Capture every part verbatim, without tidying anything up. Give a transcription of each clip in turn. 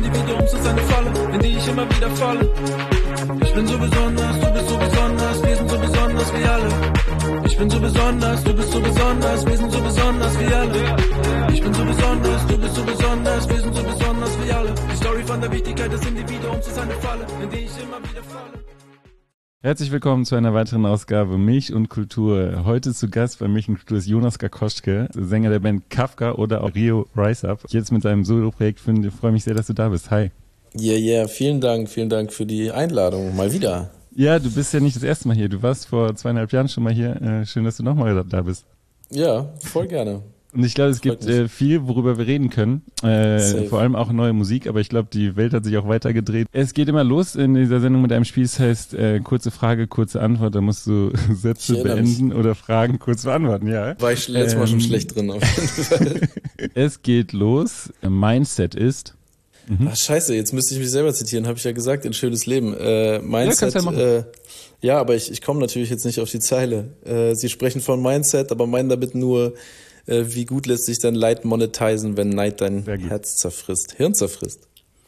Individuums ist eine Falle, in die ich immer wieder falle. Ich bin so besonders, du bist so besonders, wir sind so besonders wie alle. Ich bin so besonders, du bist so besonders, wir sind so besonders wie alle. Ich bin so besonders, du bist so besonders, wir sind so besonders wie alle. Die Story von der Wichtigkeit des Individuums ist eine Falle, in die ich immer wieder falle. Herzlich willkommen zu einer weiteren Ausgabe Milch und Kultur. Heute zu Gast bei Milch und Kultur ist Jonas Gakoschke, Sänger der Band Kafka oder auch Rio Rise Up. Jetzt mit deinem Solo-Projekt, finde ich, freue mich sehr, dass du da bist. Hi. Ja, yeah, ja, yeah. vielen Dank, vielen Dank für die Einladung. Mal wieder. Ja, du bist ja nicht das erste Mal hier. Du warst vor zweieinhalb Jahren schon mal hier. Äh, schön, dass du nochmal da bist. Ja, voll gerne. Und ich glaube, es Freut gibt äh, viel, worüber wir reden können. Äh, vor allem auch neue Musik, aber ich glaube, die Welt hat sich auch weitergedreht. Es geht immer los in dieser Sendung mit einem Spiel, das heißt äh, kurze Frage, kurze Antwort. Da musst du Sätze beenden mich. Oder Fragen kurz beantworten. Ja. War ich letztes ähm, Mal schon schlecht drin auf jeden Fall. Es geht los. Mindset ist... Mhm. Ach scheiße, jetzt müsste ich mich selber zitieren, habe ich ja gesagt, in Schönes Leben. Äh, Mindset, ja, äh, ja, aber ich, ich komme natürlich jetzt nicht auf die Zeile. Äh, Sie sprechen von Mindset, aber meinen damit nur, äh, wie gut lässt sich dein Leid monetisieren, wenn Neid dein Herz zerfrisst, Hirn zerfrisst.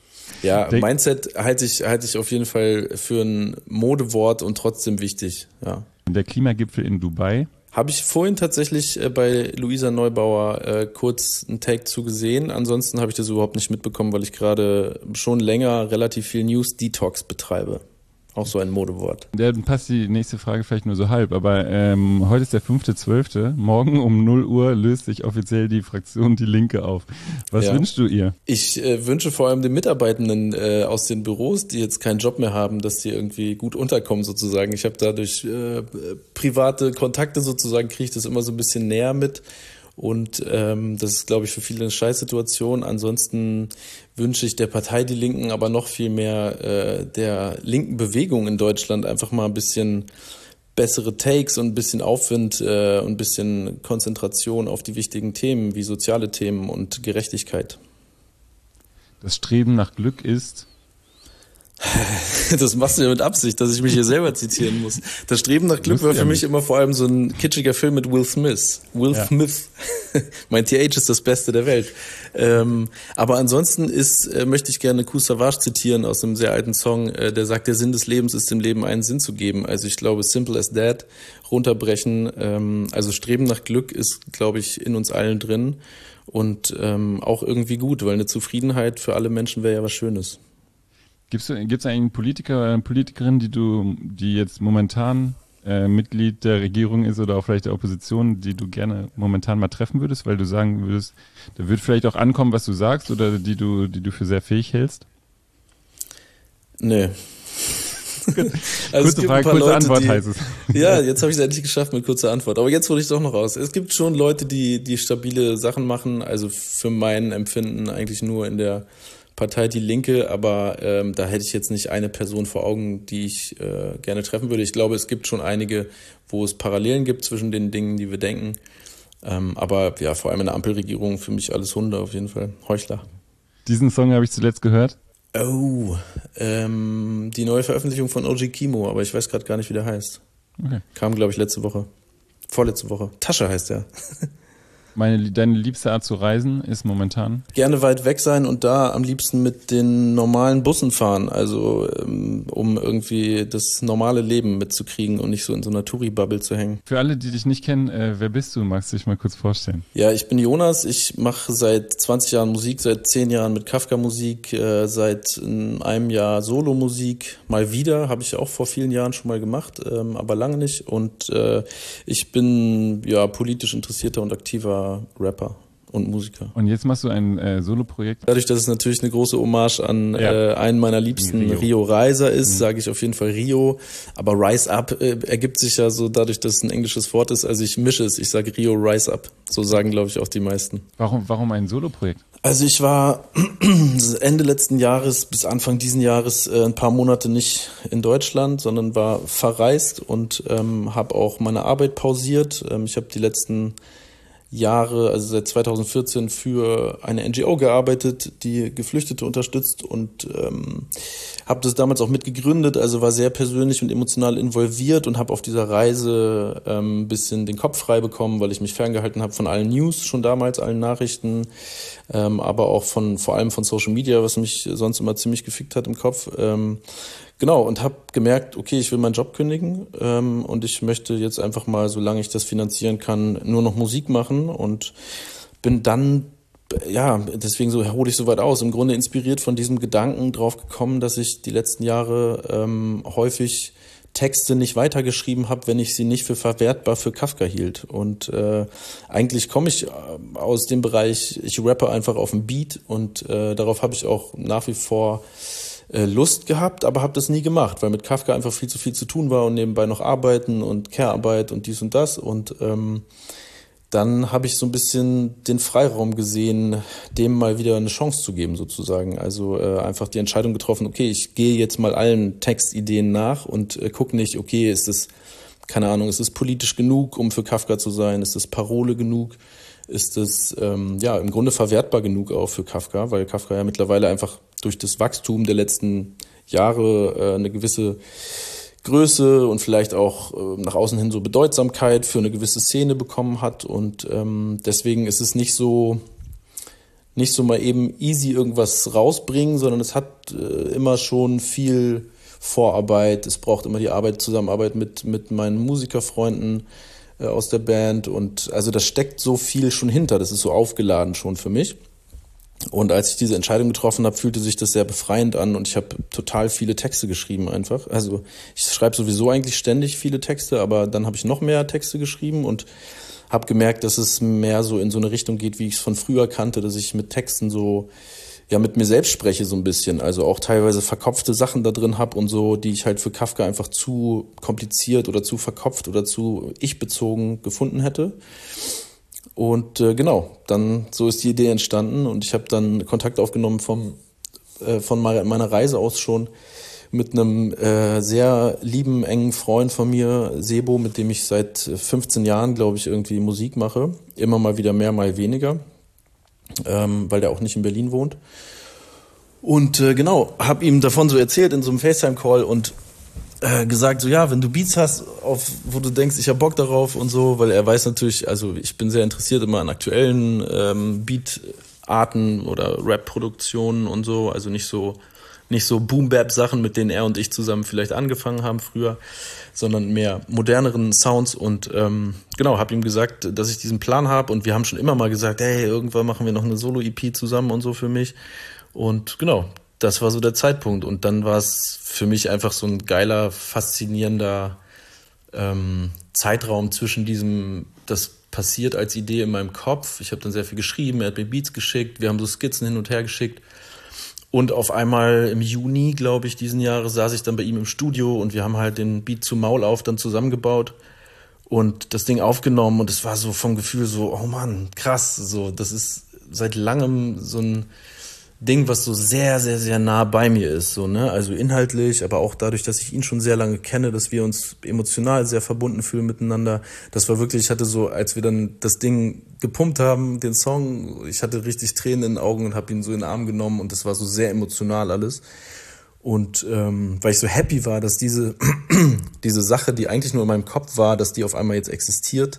Ja, Denk- Mindset halte ich, halte ich auf jeden Fall für ein Modewort und trotzdem wichtig. Ja. Der Klimagipfel in Dubai. Habe ich vorhin tatsächlich äh, bei Luisa Neubauer äh, kurz einen Take zugesehen. Ansonsten habe ich das überhaupt nicht mitbekommen, weil ich gerade schon länger relativ viel News-Detox betreibe. Auch so ein Modewort. Ja, dann passt die nächste Frage vielleicht nur so halb, aber ähm, heute ist der fünfte zwölfte Morgen um null Uhr löst sich offiziell die Fraktion Die Linke auf. Was ja. wünschst du ihr? Ich äh, wünsche vor allem den Mitarbeitenden äh, aus den Büros, die jetzt keinen Job mehr haben, dass die irgendwie gut unterkommen sozusagen. Ich habe dadurch äh, private Kontakte sozusagen, kriege ich das immer so ein bisschen näher mit. Und ähm, das ist, glaube ich, für viele eine Scheißsituation. Ansonsten wünsche ich der Partei Die Linken, aber noch viel mehr äh, der linken Bewegung in Deutschland einfach mal ein bisschen bessere Takes und ein bisschen Aufwind äh, und ein bisschen Konzentration auf die wichtigen Themen wie soziale Themen und Gerechtigkeit. Das Streben nach Glück ist... Das machst du ja mit Absicht, dass ich mich hier selber zitieren muss. Das Streben nach Glück war für mich immer vor allem so ein kitschiger Film mit Will Smith. Will ja. Smith. Mein T H ist das Beste der Welt. Ähm, aber ansonsten ist, äh, möchte ich gerne Koos Savage zitieren aus einem sehr alten Song, äh, der sagt, der Sinn des Lebens ist, dem Leben einen Sinn zu geben. Also ich glaube, simple as that, runterbrechen. Ähm, also Streben nach Glück ist, glaube ich, in uns allen drin und ähm, auch irgendwie gut, weil eine Zufriedenheit für alle Menschen wäre ja was Schönes. Gibt es eigentlich einen Politiker oder eine Politikerin, die du, die jetzt momentan äh, Mitglied der Regierung ist oder auch vielleicht der Opposition, die du gerne momentan mal treffen würdest, weil du sagen würdest, da wird vielleicht auch ankommen, was du sagst oder die du, die du für sehr fähig hältst? Nee. Also kurze Frage, kurze Leute, Antwort die, heißt es. Ja, jetzt habe ich es endlich geschafft mit kurzer Antwort. Aber jetzt hole ich es doch noch raus. Es gibt schon Leute, die, die stabile Sachen machen, also für mein Empfinden eigentlich nur in der Partei Die Linke, aber ähm, da hätte ich jetzt nicht eine Person vor Augen, die ich äh, gerne treffen würde. Ich glaube, es gibt schon einige, wo es Parallelen gibt zwischen den Dingen, die wir denken. Ähm, aber ja, vor allem in der Ampelregierung für mich alles Hunde auf jeden Fall. Heuchler. Diesen Song habe ich zuletzt gehört. Oh, ähm, die neue Veröffentlichung von O G Kimo, aber ich weiß gerade gar nicht, wie der heißt. Okay. Kam, glaube ich, letzte Woche. Vorletzte Woche. Tasche heißt der. Meine, deine liebste Art zu reisen ist momentan? Gerne weit weg sein und da am liebsten mit den normalen Bussen fahren, also um irgendwie das normale Leben mitzukriegen und nicht so in so einer Touri-Bubble zu hängen. Für alle, die dich nicht kennen, äh, wer bist du? Magst du dich mal kurz vorstellen? Ja, ich bin Jonas, ich mache seit zwanzig Jahren Musik, seit zehn Jahren mit Kafka Musik, äh, seit einem Jahr Solo-Musik, mal wieder, habe ich auch vor vielen Jahren schon mal gemacht, ähm, aber lange nicht und äh, ich bin ja politisch interessierter und aktiver Rapper und Musiker. Und jetzt machst du ein äh, Solo-Projekt? Dadurch, dass es natürlich eine große Hommage an ja. äh, einen meiner liebsten Rio, Rio Reiser ist, mhm. sage ich auf jeden Fall Rio. Aber Rise Up äh, ergibt sich ja so dadurch, dass es ein englisches Wort ist. Also ich mische es. Ich sage Rio Rise Up. So sagen, glaube ich, auch die meisten. Warum, warum ein Solo-Projekt? Also ich war Ende letzten Jahres bis Anfang diesen Jahres äh, ein paar Monate nicht in Deutschland, sondern war verreist und ähm, habe auch meine Arbeit pausiert. Ähm, ich habe die letzten Jahre, also seit zweitausendvierzehn für eine N G O gearbeitet, die Geflüchtete unterstützt und ähm, habe das damals auch mitgegründet, also war sehr persönlich und emotional involviert und habe auf dieser Reise ein ähm, bisschen den Kopf frei bekommen, weil ich mich ferngehalten habe von allen News schon damals, allen Nachrichten, ähm, aber auch von vor allem von Social Media, was mich sonst immer ziemlich gefickt hat im Kopf. Ähm, Genau, und habe gemerkt, okay, ich will meinen Job kündigen ähm, und ich möchte jetzt einfach mal, solange ich das finanzieren kann, nur noch Musik machen und bin dann, ja, deswegen so hole ich so weit aus, im Grunde inspiriert von diesem Gedanken drauf gekommen, dass ich die letzten Jahre ähm, häufig Texte nicht weitergeschrieben habe, wenn ich sie nicht für verwertbar für Kafka hielt. Und äh, eigentlich komme ich aus dem Bereich, ich rappe einfach auf dem Beat und äh, darauf habe ich auch nach wie vor Lust gehabt, aber habe das nie gemacht, weil mit Kafka einfach viel zu viel zu tun war und nebenbei noch arbeiten und Care-Arbeit und dies und das. Und ähm, dann habe ich so ein bisschen den Freiraum gesehen, dem mal wieder eine Chance zu geben sozusagen. Also äh, einfach die Entscheidung getroffen, okay, ich gehe jetzt mal allen Textideen nach und äh, gucke nicht, okay, ist das, keine Ahnung, ist es politisch genug, um für Kafka zu sein? Ist das Parole genug? Ist es ähm, ja im Grunde verwertbar genug auch für Kafka, weil Kafka ja mittlerweile einfach durch das Wachstum der letzten Jahre äh, eine gewisse Größe und vielleicht auch äh, nach außen hin so Bedeutsamkeit für eine gewisse Szene bekommen hat und ähm, deswegen ist es nicht so nicht so mal eben easy irgendwas rausbringen, sondern es hat äh, immer schon viel Vorarbeit, es braucht immer die Arbeit, Zusammenarbeit mit mit meinen Musikerfreunden äh, aus der Band und also da steckt so viel schon hinter, das ist so aufgeladen schon für mich. Und als ich diese Entscheidung getroffen habe, fühlte sich das sehr befreiend an und ich habe total viele Texte geschrieben einfach. Also ich schreibe sowieso eigentlich ständig viele Texte, aber dann habe ich noch mehr Texte geschrieben und habe gemerkt, dass es mehr so in so eine Richtung geht, wie ich es von früher kannte, dass ich mit Texten so, ja, mit mir selbst spreche so ein bisschen. Also auch teilweise verkopfte Sachen da drin habe und so, die ich halt für Kafka einfach zu kompliziert oder zu verkopft oder zu ich-bezogen gefunden hätte. Und äh, genau, dann so ist die Idee entstanden und ich habe dann Kontakt aufgenommen vom, äh, von meiner Reise aus schon mit einem äh, sehr lieben, engen Freund von mir, Sebo, mit dem ich seit fünfzehn Jahren, glaube ich, irgendwie Musik mache. Immer mal wieder mehr, mal weniger, ähm, weil der auch nicht in Berlin wohnt. Und äh, genau, habe ihm davon so erzählt in so einem FaceTime-Call und äh, gesagt, so ja, wenn du Beats hast, auf wo du denkst, ich hab Bock darauf und so, weil er weiß natürlich, also ich bin sehr interessiert immer an aktuellen ähm, Beatarten oder Rap-Produktionen und so, also nicht so nicht so Boom-Bap-Sachen, mit denen er und ich zusammen vielleicht angefangen haben früher, sondern mehr moderneren Sounds und ähm, genau, habe ihm gesagt, dass ich diesen Plan habe und wir haben schon immer mal gesagt, hey, irgendwann machen wir noch eine Solo-E P zusammen und so für mich und genau, das war so der Zeitpunkt und dann war es für mich einfach so ein geiler, faszinierender ähm, Zeitraum zwischen diesem, das passiert als Idee in meinem Kopf. Ich habe dann sehr viel geschrieben, er hat mir Beats geschickt, wir haben so Skizzen hin und her geschickt und auf einmal im Juni, glaube ich, diesen Jahres saß ich dann bei ihm im Studio und wir haben halt den Beat zu Maul auf dann zusammengebaut und das Ding aufgenommen und es war so vom Gefühl so, oh Mann, krass, so das ist seit langem so ein Ding, was so sehr, sehr, sehr nah bei mir ist, so, ne, also inhaltlich, aber auch dadurch, dass ich ihn schon sehr lange kenne, dass wir uns emotional sehr verbunden fühlen miteinander. Das war wirklich, ich hatte so, als wir dann das Ding gepumpt haben, den Song, ich hatte richtig Tränen in den Augen und habe ihn so in den Arm genommen und das war so sehr emotional alles. Und ähm, weil ich so happy war, dass diese, diese Sache, die eigentlich nur in meinem Kopf war, dass die auf einmal jetzt existiert.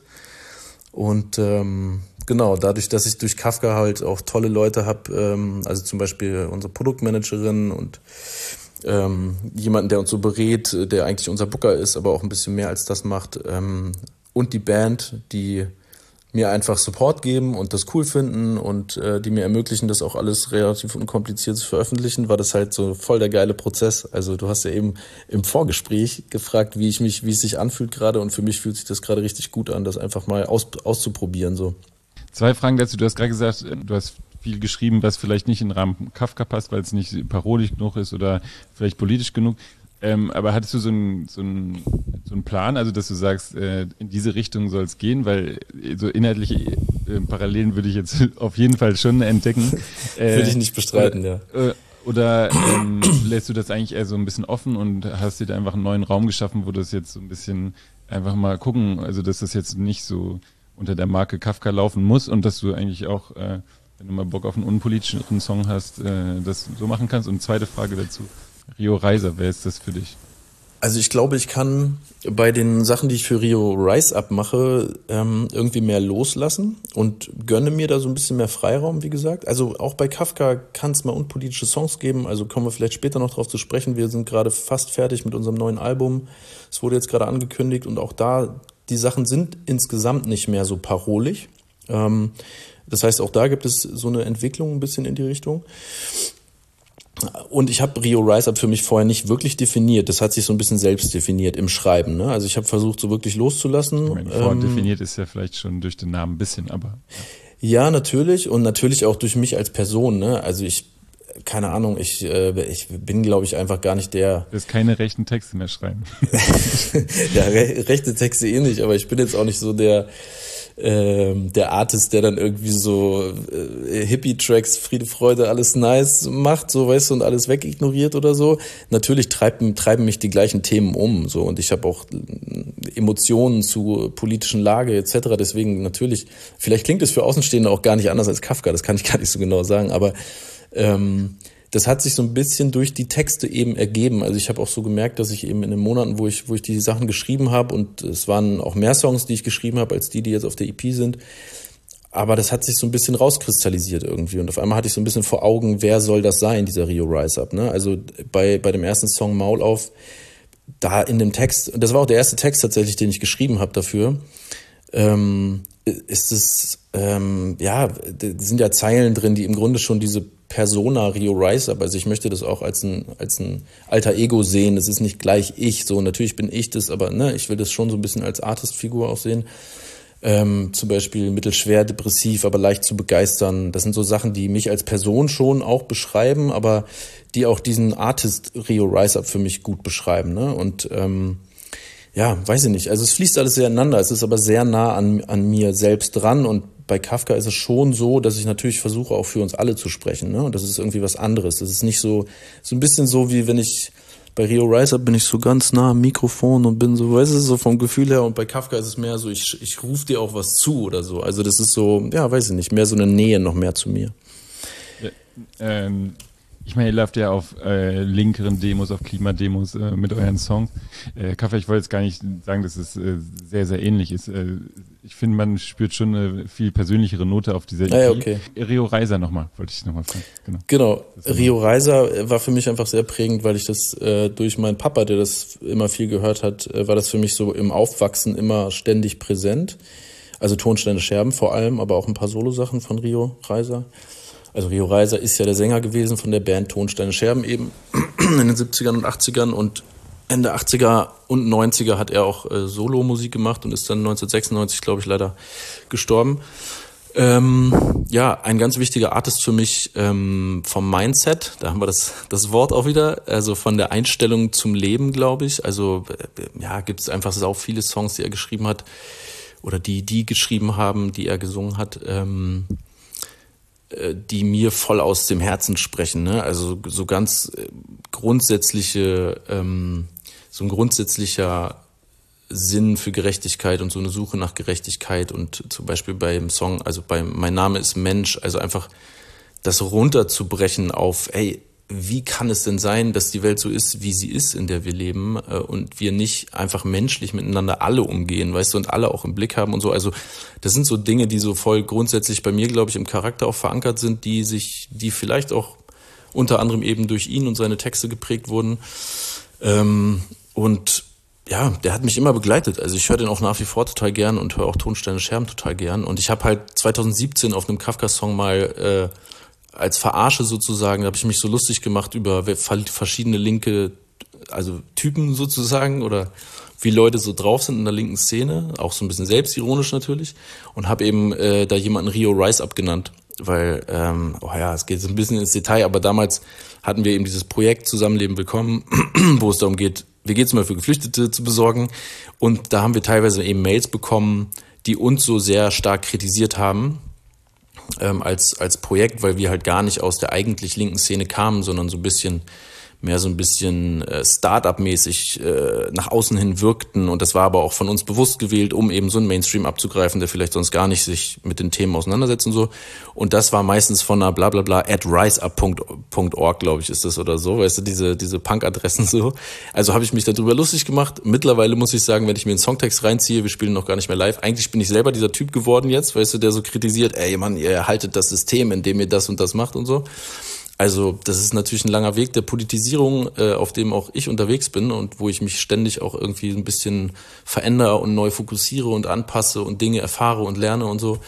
Und ähm, genau, dadurch, dass ich durch Kafka halt auch tolle Leute habe, ähm, also zum Beispiel unsere Produktmanagerin und ähm, jemanden, der uns so berät, der eigentlich unser Booker ist, aber auch ein bisschen mehr als das macht, ähm, und die Band, die mir einfach Support geben und das cool finden und äh, die mir ermöglichen, das auch alles relativ unkompliziert zu veröffentlichen, war das halt so voll der geile Prozess. Also du hast ja eben im Vorgespräch gefragt, wie ich mich, wie es sich anfühlt gerade und für mich fühlt sich das gerade richtig gut an, das einfach mal aus, auszuprobieren so. Zwei Fragen dazu. Du hast gerade gesagt, du hast viel geschrieben, was vielleicht nicht in den Rahmen Kafka passt, weil es nicht parodisch genug ist oder vielleicht politisch genug. Ähm, aber hattest du so einen so einen so einen Plan, also dass du sagst, äh, in diese Richtung soll es gehen, weil so inhaltliche äh, Parallelen würde ich jetzt auf jeden Fall schon entdecken. Äh, würde ich nicht bestreiten, oder, ja. Äh, oder ähm, lässt du das eigentlich eher so ein bisschen offen und hast dir da einfach einen neuen Raum geschaffen, wo das jetzt so ein bisschen einfach mal gucken, also dass das jetzt nicht so unter der Marke Kafka laufen muss und dass du eigentlich auch, äh, wenn du mal Bock auf einen unpolitischen Song hast, äh, das so machen kannst. Und zweite Frage dazu, Rio Reiser, wer ist das für dich? Also ich glaube, ich kann bei den Sachen, die ich für Rio Rise Up mache, ähm, irgendwie mehr loslassen und gönne mir da so ein bisschen mehr Freiraum, wie gesagt. Also auch bei Kafka kann es mal unpolitische Songs geben, also kommen wir vielleicht später noch drauf zu sprechen. Wir sind gerade fast fertig mit unserem neuen Album. Es wurde jetzt gerade angekündigt und auch da, die Sachen sind insgesamt nicht mehr so parolig. Ähm, das heißt, auch da gibt es so eine Entwicklung ein bisschen in die Richtung. Und ich habe Rio Rise Up für mich vorher nicht wirklich definiert. Das hat sich so ein bisschen selbst definiert im Schreiben. Ne? Also ich habe versucht, so wirklich loszulassen. Ich meine, vorher ähm, definiert ist ja vielleicht schon durch den Namen ein bisschen, aber... Ja. ja, natürlich. Und natürlich auch durch mich als Person. Ne? Also ich, keine Ahnung, ich, äh, ich bin, glaube ich, einfach gar nicht der... Du wirst keine rechten Texte mehr schreiben. Ja, re- rechte Texte eh nicht, aber ich bin jetzt auch nicht so der... Ähm, der Artist, der dann irgendwie so äh, Hippie-Tracks, Friede, Freude, alles nice macht, so, weißt du, und alles wegignoriert oder so. Natürlich treiben, treiben mich die gleichen Themen um, so, und ich habe auch Emotionen zu politischen Lage et cetera. Deswegen natürlich, vielleicht klingt es für Außenstehende auch gar nicht anders als Kafka, das kann ich gar nicht so genau sagen, aber ähm, das hat sich so ein bisschen durch die Texte eben ergeben. Also ich habe auch so gemerkt, dass ich eben in den Monaten, wo ich wo ich die Sachen geschrieben habe, und es waren auch mehr Songs, die ich geschrieben habe, als die, die jetzt auf der E P sind, aber das hat sich so ein bisschen rauskristallisiert irgendwie. Und auf einmal hatte ich so ein bisschen vor Augen, wer soll das sein, dieser Rio Rise Up. Ne? Also bei bei dem ersten Song Maul auf, da in dem Text, das war auch der erste Text tatsächlich, den ich geschrieben habe dafür, ähm, ist es, ähm, ja, sind ja Zeilen drin, die im Grunde schon diese Persona Rio Rise Up, also ich möchte das auch als ein als ein alter Ego sehen, das ist nicht gleich ich, so natürlich bin ich das, aber ne, ich will das schon so ein bisschen als Artist-Figur auch sehen, ähm, zum Beispiel mittelschwer, depressiv, aber leicht zu begeistern, das sind so Sachen, die mich als Person schon auch beschreiben, aber die auch diesen Artist Rio Rise Up für mich gut beschreiben, ne, und ähm, ja, weiß ich nicht, also es fließt alles sehr ineinander, es ist aber sehr nah an an mir selbst dran, und bei Kafka ist es schon so, dass ich natürlich versuche, auch für uns alle zu sprechen, ne? Und das ist irgendwie was anderes. Das ist nicht so, so ein bisschen so, wie wenn ich bei Rio Rise Up bin ich so ganz nah am Mikrofon und bin so, weißt du, so vom Gefühl her, und bei Kafka ist es mehr so, ich, ich rufe dir auch was zu oder so. Also das ist so, ja, weiß ich nicht, mehr so eine Nähe noch mehr zu mir. Ja, ähm, ich meine, ihr lauft ja auf äh, linkeren Demos, auf Klimademos äh, mit euren Songs. Äh, Kafka, ich wollte jetzt gar nicht sagen, dass es äh, sehr, sehr ähnlich ist. Äh, ich finde, man spürt schon eine viel persönlichere Note auf dieser E P. Ah, ja, okay. Rio Reiser nochmal, wollte ich nochmal fragen. Genau, genau. Rio Reiser war für mich einfach sehr prägend, weil ich das äh, durch meinen Papa, der das immer viel gehört hat, äh, war das für mich so im Aufwachsen immer ständig präsent. Also Tonsteine Scherben vor allem, aber auch ein paar Solosachen von Rio Reiser. Also Rio Reiser ist ja der Sänger gewesen von der Band Tonsteine Scherben eben in den siebzigern und achtzigern, und Ende achtziger und neunziger hat er auch äh, Solo-Musik gemacht und ist dann neunzehnhundertsechsundneunzig, glaube ich, leider gestorben. Ähm, ja, ein ganz wichtiger Artist für mich ähm, vom Mindset, da haben wir das das Wort auch wieder, also von der Einstellung zum Leben, glaube ich. Also äh, ja, gibt es einfach auch viele Songs, die er geschrieben hat oder die die geschrieben haben, die er gesungen hat, ähm, die mir voll aus dem Herzen sprechen, ne? Also so ganz grundsätzliche, ähm, so ein grundsätzlicher Sinn für Gerechtigkeit und so eine Suche nach Gerechtigkeit, und zum Beispiel beim Song, also bei Mein Name ist Mensch, also einfach das runterzubrechen auf, ey, wie kann es denn sein, dass die Welt so ist, wie sie ist, in der wir leben, äh, und wir nicht einfach menschlich miteinander alle umgehen, weißt du, und alle auch im Blick haben und so. Also das sind so Dinge, die so voll grundsätzlich bei mir, glaube ich, im Charakter auch verankert sind, die sich, die vielleicht auch unter anderem eben durch ihn und seine Texte geprägt wurden. Ähm, und ja, der hat mich immer begleitet. Also ich höre den auch nach wie vor total gern und höre auch Tonsteine Scherben total gern. Und ich habe halt zweitausendsiebzehn auf einem Kafka-Song mal äh, als Verarsche sozusagen, da habe ich mich so lustig gemacht über verschiedene linke, also Typen sozusagen, oder wie Leute so drauf sind in der linken Szene, auch so ein bisschen selbstironisch natürlich, und habe eben äh, da jemanden Rio Rise Up genannt, weil, ähm, oh ja, es geht so ein bisschen ins Detail, aber damals hatten wir eben dieses Projekt Zusammenleben Willkommen, wo es darum geht, W Gs mal für Geflüchtete zu besorgen, und da haben wir teilweise eben Mails bekommen, die uns so sehr stark kritisiert haben, Ähm, als als Projekt, weil wir halt gar nicht aus der eigentlich linken Szene kamen, sondern so ein bisschen mehr so ein bisschen äh, Start-up-mäßig äh, nach außen hin wirkten. Und das war aber auch von uns bewusst gewählt, um eben so einen Mainstream abzugreifen, der vielleicht sonst gar nicht sich mit den Themen auseinandersetzt und so. Und das war meistens von einer blablabla at riseup punkt org, glaube ich, ist das oder so. Weißt du, diese diese Punk-Adressen so. Also habe ich mich darüber lustig gemacht. Mittlerweile muss ich sagen, wenn ich mir einen Songtext reinziehe, wir spielen noch gar nicht mehr live, eigentlich bin ich selber dieser Typ geworden jetzt, weißt du, der so kritisiert, ey Mann, ihr haltet das System, in dem ihr das und das macht und so. Also das ist natürlich ein langer Weg der Politisierung, äh, auf dem auch ich unterwegs bin und wo ich mich ständig auch irgendwie ein bisschen verändere und neu fokussiere und anpasse und Dinge erfahre und lerne und so.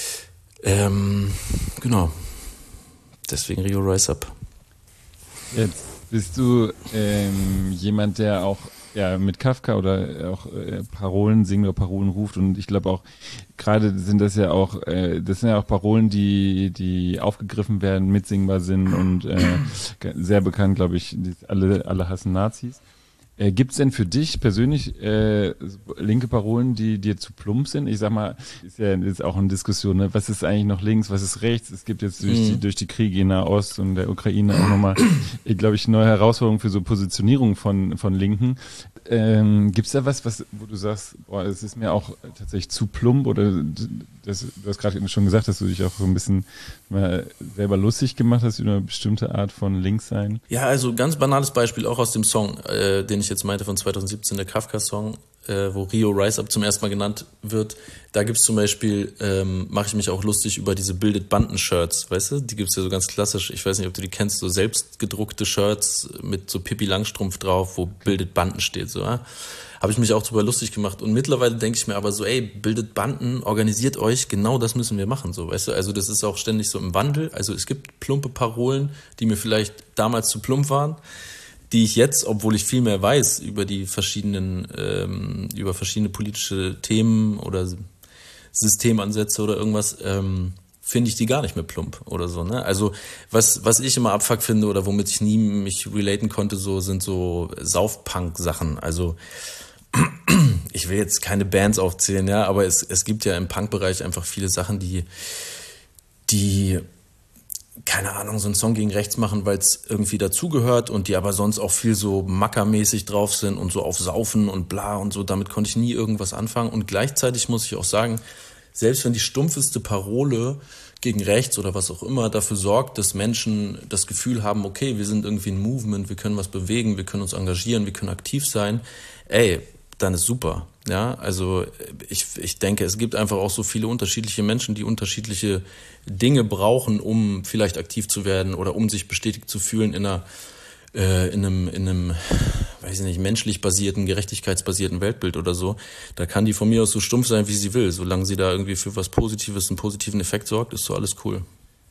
Ähm, genau. Deswegen Rio Rise Up. Jetzt bist du ähm, jemand, der auch ja mit Kafka oder auch äh, Parolen singt oder Parolen ruft, und ich glaube auch gerade sind das ja auch äh, das sind ja auch Parolen, die die aufgegriffen werden, mitsingbar sind und äh, sehr bekannt, glaube ich, die, alle alle hassen Nazis. Äh, gibt's denn für dich persönlich äh, linke Parolen, die dir zu plump sind? Ich sag mal, ist ja ist auch eine Diskussion, ne? Was ist eigentlich noch links, was ist rechts? Es gibt jetzt durch die durch die Kriege in Nahost und der Ukraine auch nochmal, glaube ich, neue Herausforderungen für so Positionierung von von Linken. Ähm, gibt's da was, was wo du sagst, boah, es ist mir auch tatsächlich zu plump, oder das, du hast gerade schon gesagt, dass du dich auch so ein bisschen mal selber lustig gemacht hast über eine bestimmte Art von Linkssein? Ja, also ganz banales Beispiel auch aus dem Song, äh, den ich jetzt meinte von zwanzig siebzehn, der Kafka-Song, äh, wo Rio Rise Up zum ersten Mal genannt wird. Da gibt's zum Beispiel, ähm, mache ich mich auch lustig über diese Bildet Banden-Shirts, weißt du? Die gibt's ja so ganz klassisch, ich weiß nicht, ob du die kennst, so selbstgedruckte Shirts mit so Pippi Langstrumpf drauf, wo Bildet Banden steht, so, ja? Habe ich mich auch drüber lustig gemacht. Und mittlerweile denke ich mir aber so, ey, bildet Banden, organisiert euch, genau das müssen wir machen, so, weißt du? Also das ist auch ständig so im Wandel. Also es gibt plumpe Parolen, die mir vielleicht damals zu plump waren, die ich jetzt, obwohl ich viel mehr weiß über die verschiedenen, ähm, über verschiedene politische Themen oder Systemansätze oder irgendwas, ähm, finde ich die gar nicht mehr plump oder so, ne? Also was was ich immer Abfuck finde oder womit ich nie mich relaten konnte, so sind so Saufpunk-Sachen. Also ich will jetzt keine Bands aufzählen, ja, aber es es gibt ja im Punk-Bereich einfach viele Sachen, die die keine Ahnung, so einen Song gegen rechts machen, weil es irgendwie dazugehört, und die aber sonst auch viel so mackermäßig drauf sind und so auf Saufen und bla und so. Damit konnte ich nie irgendwas anfangen. Und gleichzeitig muss ich auch sagen, selbst wenn die stumpfeste Parole gegen rechts oder was auch immer dafür sorgt, dass Menschen das Gefühl haben, okay, wir sind irgendwie ein Movement, wir können was bewegen, wir können uns engagieren, wir können aktiv sein, ey, dann ist super. Ja, also ich, ich denke, es gibt einfach auch so viele unterschiedliche Menschen, die unterschiedliche Dinge brauchen, um vielleicht aktiv zu werden oder um sich bestätigt zu fühlen in einer äh, in einem, in einem, weiß ich nicht, menschlich basierten, gerechtigkeitsbasierten Weltbild oder so. Da kann die von mir aus so stumpf sein, wie sie will. Solange sie da irgendwie für was Positives, einen positiven Effekt sorgt, ist so alles cool.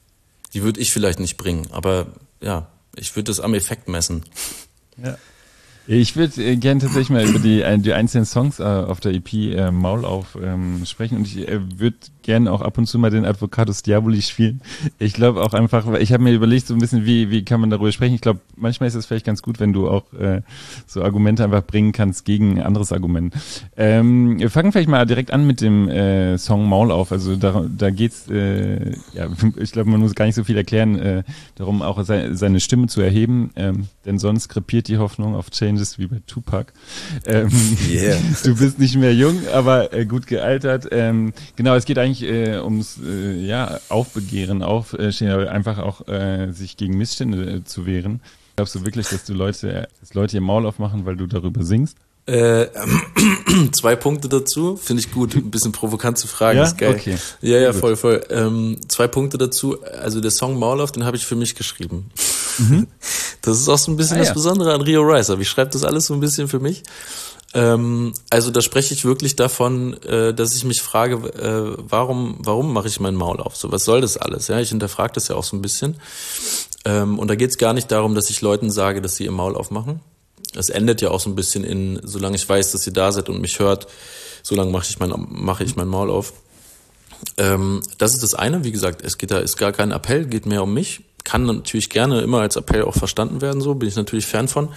Die würde ich vielleicht nicht bringen, aber ja, ich würde das am Effekt messen. Ja. Ich würde äh, gerne tatsächlich mal über die, äh, die einzelnen Songs äh, auf der E P äh, Maul auf ähm, sprechen, und ich äh, würde gerne auch ab und zu mal den Advocatus Diaboli spielen. Ich glaube auch einfach, weil ich habe mir überlegt, so ein bisschen, wie wie kann man darüber sprechen. Ich glaube, manchmal ist es vielleicht ganz gut, wenn du auch äh, so Argumente einfach bringen kannst gegen ein anderes Argument. Ähm, wir fangen vielleicht mal direkt an mit dem äh, Song Maul auf. Also da, da geht's, äh, ja, ich glaube, man muss gar nicht so viel erklären, äh, darum auch se- seine Stimme zu erheben, ähm, denn sonst krepiert die Hoffnung auf Changes wie bei Tupac. Ähm, yeah. Du bist nicht mehr jung, aber äh, gut gealtert. Ähm, genau, es geht eigentlich äh, ums äh, ja, Aufbegehren, Aufstehen, aber einfach auch äh, sich gegen Missstände äh, zu wehren. Glaubst du wirklich, dass du Leute, dass Leute ihr Maul aufmachen, weil du darüber singst? Äh, zwei Punkte dazu, finde ich gut, ein bisschen provokant zu fragen, ja? Ist geil. Okay. Ja, ja, voll, voll. Ähm, zwei Punkte dazu, also der Song Maul auf, den habe ich für mich geschrieben. Mhm. Das ist auch so ein bisschen ah, das ja. Besondere an Rio Rise Up. Ich schreibe das alles so ein bisschen für mich. Ähm, also da spreche ich wirklich davon, äh, dass ich mich frage, äh, warum, warum mache ich mein Maul auf? So, was soll das alles? Ja, ich hinterfrage das ja auch so ein bisschen. Ähm, und da geht es gar nicht darum, dass ich Leuten sage, dass sie ihr Maul aufmachen. Es endet ja auch so ein bisschen in, solange ich weiß, dass ihr da seid und mich hört, solange mache ich mein, mache ich mein Maul auf. Ähm, das ist das eine. Wie gesagt, es geht da, ist gar kein Appell, geht mehr um mich. Kann natürlich gerne immer als Appell auch verstanden werden, so bin ich natürlich Fan von.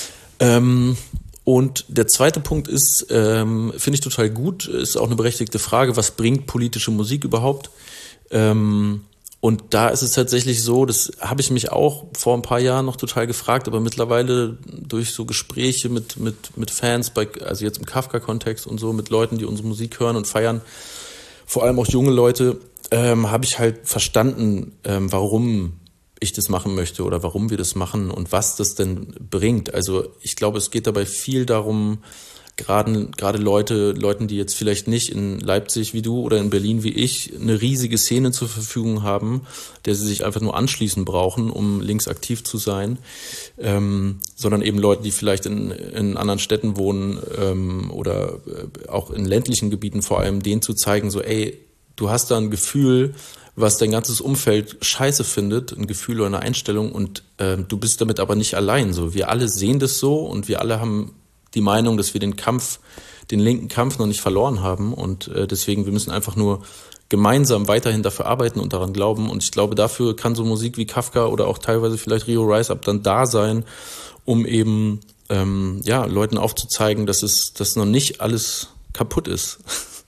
Ähm, und der zweite Punkt ist, ähm, finde ich total gut, ist auch eine berechtigte Frage, was bringt politische Musik überhaupt? Ähm, Und da ist es tatsächlich so, das habe ich mich auch vor ein paar Jahren noch total gefragt, aber mittlerweile durch so Gespräche mit mit mit Fans, bei, also jetzt im Kafka-Kontext und so, mit Leuten, die unsere Musik hören und feiern, vor allem auch junge Leute, ähm, habe ich halt verstanden, ähm, warum ich das machen möchte oder warum wir das machen und was das denn bringt. Also ich glaube, es geht dabei viel darum, gerade gerade Leute, Leuten, die jetzt vielleicht nicht in Leipzig wie du oder in Berlin wie ich eine riesige Szene zur Verfügung haben, der sie sich einfach nur anschließen brauchen, um links aktiv zu sein, ähm, sondern eben Leute, die vielleicht in, in anderen Städten wohnen ähm, oder auch in ländlichen Gebieten vor allem, denen zu zeigen, so ey, du hast da ein Gefühl, was dein ganzes Umfeld scheiße findet, ein Gefühl oder eine Einstellung und äh, du bist damit aber nicht allein. So, wir alle sehen das so und wir alle haben die Meinung, dass wir den Kampf, den linken Kampf noch nicht verloren haben und äh, deswegen, wir müssen einfach nur gemeinsam weiterhin dafür arbeiten und daran glauben und ich glaube, dafür kann so Musik wie Kafka oder auch teilweise vielleicht Rio Rise Up dann da sein, um eben ähm, ja Leuten aufzuzeigen, dass es dass noch nicht alles kaputt ist.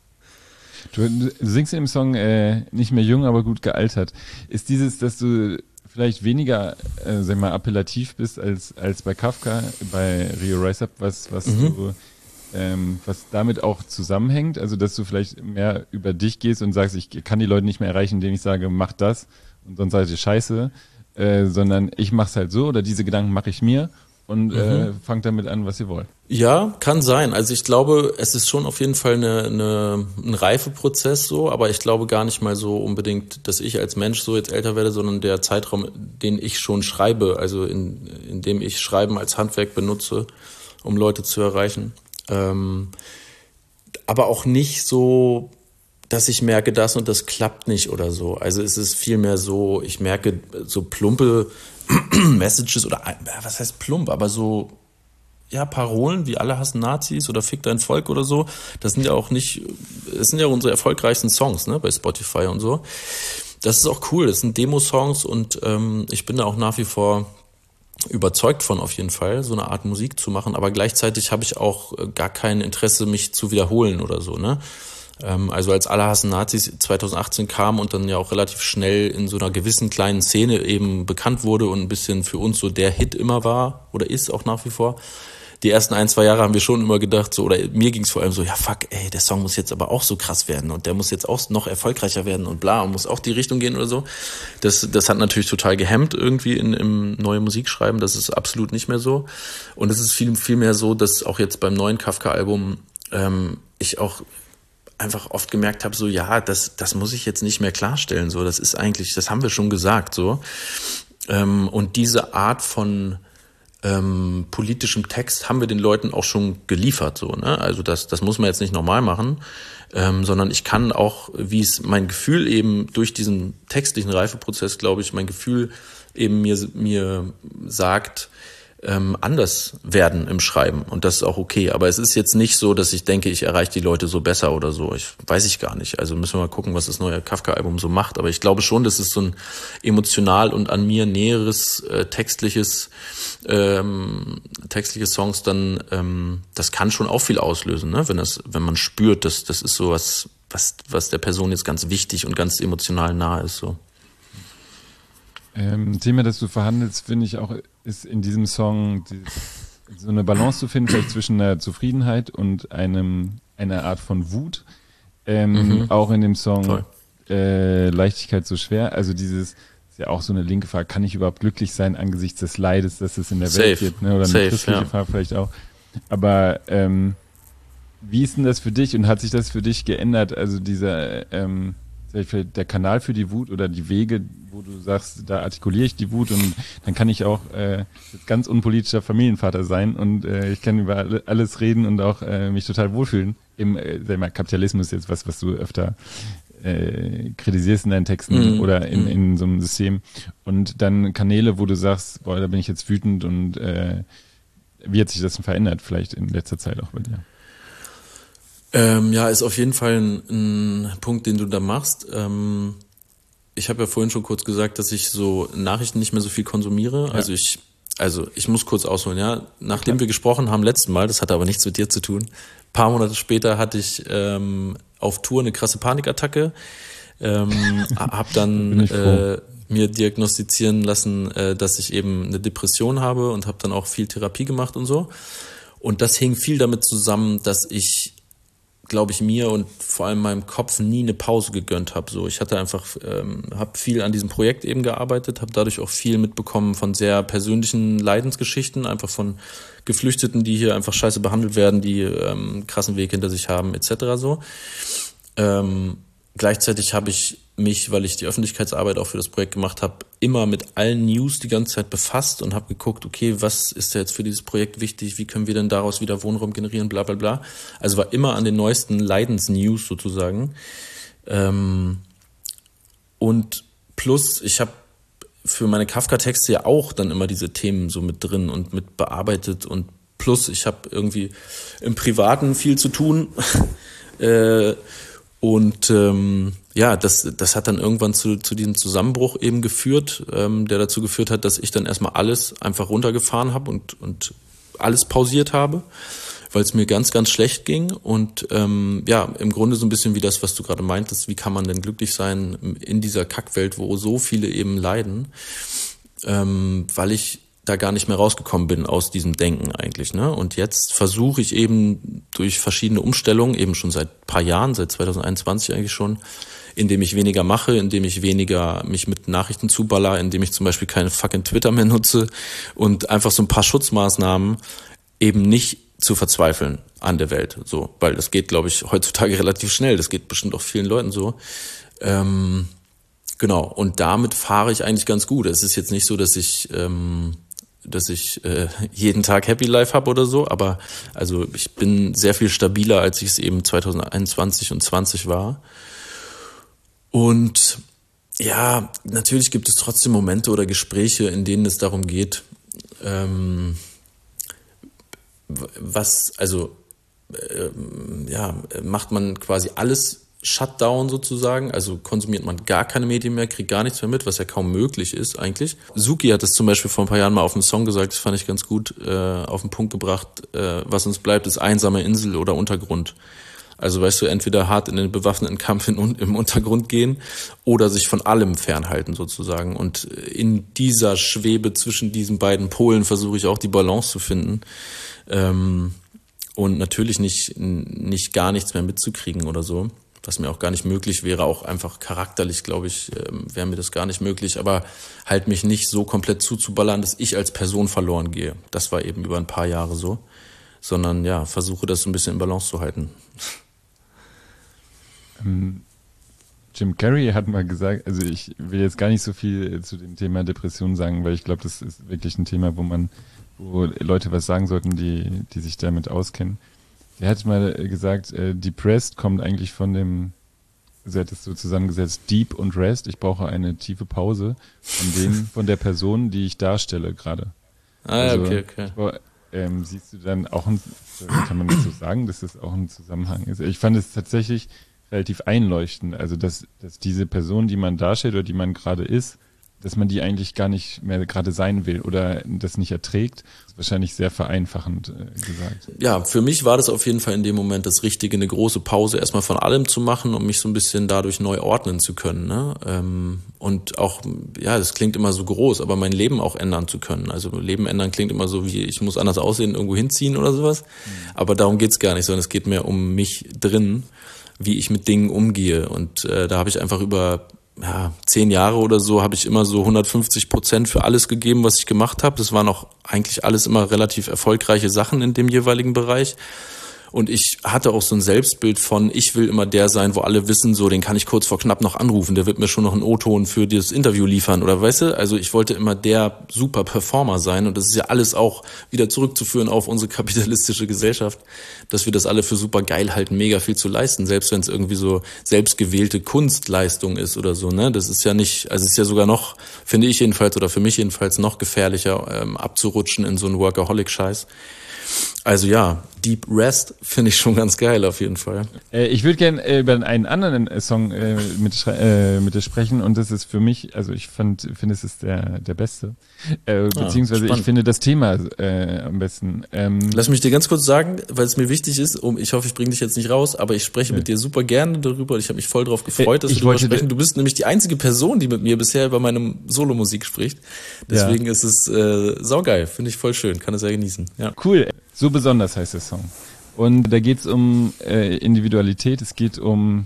Du singst im Song äh, nicht mehr jung, aber gut gealtert. Ist dieses, dass du vielleicht weniger, äh, sag mal, appellativ bist als als bei Kafka, bei Rio Rise Up, was was mhm. du, ähm, was damit auch zusammenhängt, also dass du vielleicht mehr über dich gehst und sagst, ich kann die Leute nicht mehr erreichen, indem ich sage, mach das und sonst seid ihr scheiße, äh, sondern ich mach's halt so oder diese Gedanken mache ich mir und mhm. äh, fangt damit an, was ihr wollt. Ja, kann sein. Also ich glaube, es ist schon auf jeden Fall eine, eine, ein Reifeprozess so, aber ich glaube gar nicht mal so unbedingt, dass ich als Mensch so jetzt älter werde, sondern der Zeitraum, den ich schon schreibe, also in, in dem ich Schreiben als Handwerk benutze, um Leute zu erreichen. Ähm, aber auch nicht so, dass ich merke, das und das klappt nicht oder so. Also es ist vielmehr so, ich merke so plumpe Messages oder, was heißt plump, aber so, ja, Parolen wie alle hassen Nazis oder fick dein Volk oder so, das sind ja auch nicht, das sind ja unsere erfolgreichsten Songs, ne, bei Spotify und so. Das ist auch cool, das sind Demo-Songs und ähm, ich bin da auch nach wie vor überzeugt von auf jeden Fall, so eine Art Musik zu machen, aber gleichzeitig habe ich auch gar kein Interesse, mich zu wiederholen oder so, ne. Also als Alle hassen Nazis zwanzig achtzehn kam und dann ja auch relativ schnell in so einer gewissen kleinen Szene eben bekannt wurde und ein bisschen für uns so der Hit immer war oder ist auch nach wie vor. Die ersten ein, zwei Jahre haben wir schon immer gedacht, so, oder mir ging es vor allem so, ja fuck, ey, der Song muss jetzt aber auch so krass werden und der muss jetzt auch noch erfolgreicher werden und bla und muss auch die Richtung gehen oder so. Das, das hat natürlich total gehemmt irgendwie in, im neuen Musikschreiben, das ist absolut nicht mehr so. Und es ist viel, viel mehr so, dass auch jetzt beim neuen Kafka-Album ähm, ich auch einfach oft gemerkt habe, so ja, das das muss ich jetzt nicht mehr klarstellen, so das ist eigentlich, das haben wir schon gesagt, so ähm, und diese Art von ähm, politischem Text haben wir den Leuten auch schon geliefert, so ne, also das das muss man jetzt nicht normal machen, ähm, sondern ich kann auch, wie es mein Gefühl eben durch diesen textlichen Reifeprozess, glaube ich, mein Gefühl eben mir mir sagt, Ähm, anders werden im Schreiben und das ist auch okay, aber es ist jetzt nicht so, dass ich denke, ich erreiche die Leute so besser oder so, ich weiß ich gar nicht, also müssen wir mal gucken, was das neue Kafka-Album so macht, aber ich glaube schon, dass es so ein emotional und an mir näheres äh, textliches ähm, textliche Songs dann, ähm, das kann schon auch viel auslösen, ne? Wenn das, wenn man spürt, dass das ist so was, was, was der Person jetzt ganz wichtig und ganz emotional nahe ist, so. Ähm, Thema, das du verhandelst, finde ich auch, ist in diesem Song die, so eine Balance zu finden, vielleicht zwischen einer Zufriedenheit und einem einer Art von Wut. Ähm, mhm. Auch in dem Song äh, Leichtigkeit so schwer. Also dieses, ist ja auch so eine linke Frage, kann ich überhaupt glücklich sein angesichts des Leides, das es in der Safe. Welt gibt? Ne? Oder eine Safe, christliche ja. Frage vielleicht auch. Aber ähm, wie ist denn das für dich und hat sich das für dich geändert? Also dieser ähm, der Kanal für die Wut oder die Wege, wo du sagst, da artikuliere ich die Wut und dann kann ich auch äh, ganz unpolitischer Familienvater sein und äh, ich kann über alles reden und auch äh, mich total wohlfühlen. Im äh, sag mal, Kapitalismus jetzt was, was du öfter äh, kritisierst in deinen Texten mm, oder in, mm. in so einem System. Und dann Kanäle, wo du sagst, boah, da bin ich jetzt wütend und äh, wie hat sich das denn verändert, vielleicht in letzter Zeit auch bei dir? Ähm, ja, ist auf jeden Fall ein, ein Punkt, den du da machst. Ähm, ich habe ja vorhin schon kurz gesagt, dass ich so Nachrichten nicht mehr so viel konsumiere. Ja. Also ich, also ich muss kurz ausholen, ja. Nachdem ja. wir gesprochen haben letzten Mal, das hatte aber nichts mit dir zu tun, ein paar Monate später hatte ich ähm, auf Tour eine krasse Panikattacke. Ähm, hab dann äh, mir diagnostizieren lassen, äh, dass ich eben eine Depression habe und habe dann auch viel Therapie gemacht und so. Und das hing viel damit zusammen, dass ich, glaube ich, mir und vor allem meinem Kopf nie eine Pause gegönnt habe. So, ich hatte einfach, ähm, habe viel an diesem Projekt eben gearbeitet, habe dadurch auch viel mitbekommen von sehr persönlichen Leidensgeschichten, einfach von Geflüchteten, die hier einfach scheiße behandelt werden, die ähm, krassen Weg hinter sich haben, et cetera. So. Ähm, gleichzeitig habe ich mich, weil ich die Öffentlichkeitsarbeit auch für das Projekt gemacht habe, immer mit allen News die ganze Zeit befasst und habe geguckt, okay, was ist da jetzt für dieses Projekt wichtig, wie können wir denn daraus wieder Wohnraum generieren, bla bla bla. Also war immer an den neuesten Leidensnews sozusagen. Ähm, und plus, ich habe für meine Kafka-Texte ja auch dann immer diese Themen so mit drin und mit bearbeitet und plus, ich habe irgendwie im Privaten viel zu tun. äh, Und ähm, ja, das das hat dann irgendwann zu zu diesem Zusammenbruch eben geführt, ähm, der dazu geführt hat, dass ich dann erstmal alles einfach runtergefahren habe und und alles pausiert habe, weil es mir ganz, ganz schlecht ging. Und ähm, ja, im Grunde so ein bisschen wie das, was du gerade meintest, wie kann man denn glücklich sein in dieser Kackwelt, wo so viele eben leiden, ähm, weil ich da gar nicht mehr rausgekommen bin aus diesem Denken eigentlich, ne? Und jetzt versuche ich eben durch verschiedene Umstellungen, eben schon seit ein paar Jahren, seit zwanzig einundzwanzig eigentlich schon, indem ich weniger mache, indem ich weniger mich mit Nachrichten zuballer, indem ich zum Beispiel keine fucking Twitter mehr nutze und einfach so ein paar Schutzmaßnahmen, eben nicht zu verzweifeln an der Welt, so, weil das geht, glaube ich, heutzutage relativ schnell, das geht bestimmt auch vielen Leuten so. Ähm, genau, und damit fahre ich eigentlich ganz gut. Es ist jetzt nicht so, dass ich ähm, dass ich äh, jeden Tag Happy Life habe oder so, aber also ich bin sehr viel stabiler, als ich es eben zwanzig einundzwanzig und zwanzig war. Und ja, natürlich gibt es trotzdem Momente oder Gespräche, in denen es darum geht, ähm, was, also äh, ja, macht man quasi alles Shutdown sozusagen, also konsumiert man gar keine Medien mehr, kriegt gar nichts mehr mit, was ja kaum möglich ist eigentlich. Suki hat das zum Beispiel vor ein paar Jahren mal auf einem Song gesagt, das fand ich ganz gut äh, auf den Punkt gebracht, äh, was uns bleibt, ist einsame Insel oder Untergrund. Also weißt du, entweder hart in den bewaffneten Kampf in, im Untergrund gehen oder sich von allem fernhalten sozusagen. Und in dieser Schwebe zwischen diesen beiden Polen versuche ich auch die Balance zu finden. Ähm, und natürlich nicht, nicht gar nichts mehr mitzukriegen oder so. Was mir auch gar nicht möglich wäre, auch einfach charakterlich, glaube ich, wäre mir das gar nicht möglich, aber halt mich nicht so komplett zuzuballern, dass ich als Person verloren gehe. Das war eben über ein paar Jahre so, sondern ja, versuche das so ein bisschen in Balance zu halten. Ähm, Jim Carrey hat mal gesagt, also ich will jetzt gar nicht so viel zu dem Thema Depression sagen, weil ich glaube, das ist wirklich ein Thema, wo man, wo Leute was sagen sollten, die, die sich damit auskennen. Er hat mal gesagt, äh, depressed kommt eigentlich von dem, also er hat es so zusammengesetzt, deep und rest. Ich brauche eine tiefe Pause von dem, von der Person, die ich darstelle gerade. Ah, also, okay, okay. Brauche, ähm, siehst du dann auch, ein, kann man das so sagen, dass das auch ein Zusammenhang ist? Ich fand es tatsächlich relativ einleuchtend, also dass, dass diese Person, die man darstellt oder die man gerade ist, dass man die eigentlich gar nicht mehr gerade sein will oder das nicht erträgt, ist wahrscheinlich sehr vereinfachend äh, gesagt. Ja, für mich war das auf jeden Fall in dem Moment das Richtige, eine große Pause erstmal von allem zu machen, um mich so ein bisschen dadurch neu ordnen zu können, ne? Ähm, und auch, ja, das klingt immer so groß, aber mein Leben auch ändern zu können. Also Leben ändern klingt immer so wie, ich muss anders aussehen, irgendwo hinziehen oder sowas. Mhm. Aber darum geht's gar nicht, sondern es geht mehr um mich drin, wie ich mit Dingen umgehe. Und äh, da habe ich einfach über ja, zehn Jahre oder so habe ich immer so hundertfünfzig Prozent für alles gegeben, was ich gemacht habe. Das waren auch eigentlich alles immer relativ erfolgreiche Sachen in dem jeweiligen Bereich. Und ich hatte auch so ein Selbstbild von, ich will immer der sein, wo alle wissen, so, den kann ich kurz vor knapp noch anrufen, der wird mir schon noch einen O-Ton für dieses Interview liefern, oder weißt du? Also ich wollte immer der super Performer sein und das ist ja alles auch wieder zurückzuführen auf unsere kapitalistische Gesellschaft, dass wir das alle für super geil halten, mega viel zu leisten, selbst wenn es irgendwie so selbstgewählte Kunstleistung ist oder so, ne? Das ist ja nicht, also es ist ja sogar noch, finde ich jedenfalls oder für mich jedenfalls noch gefährlicher, ähm, abzurutschen in so einen Workaholic-Scheiß. Also ja, Deep Rest finde ich schon ganz geil auf jeden Fall. Äh, ich würde gerne äh, über einen anderen äh, Song äh, mit, äh, mit dir sprechen und das ist für mich, also ich fand, finde es ist der der beste, äh, beziehungsweise ah, ich finde das Thema äh, am besten. Ähm, Lass mich dir ganz kurz sagen, weil es mir wichtig ist, um, ich hoffe, ich bringe dich jetzt nicht raus, aber ich spreche ja. mit dir super gerne darüber und ich habe mich voll drauf gefreut, dass äh, wir darüber sprechen. Du bist nämlich die einzige Person, die mit mir bisher über meine Solomusik spricht. Deswegen ja. ist es äh, saugeil, finde ich voll schön, kann es sehr genießen. Ja. Cool. So besonders heißt der Song. Und da geht es um äh, Individualität, es geht um,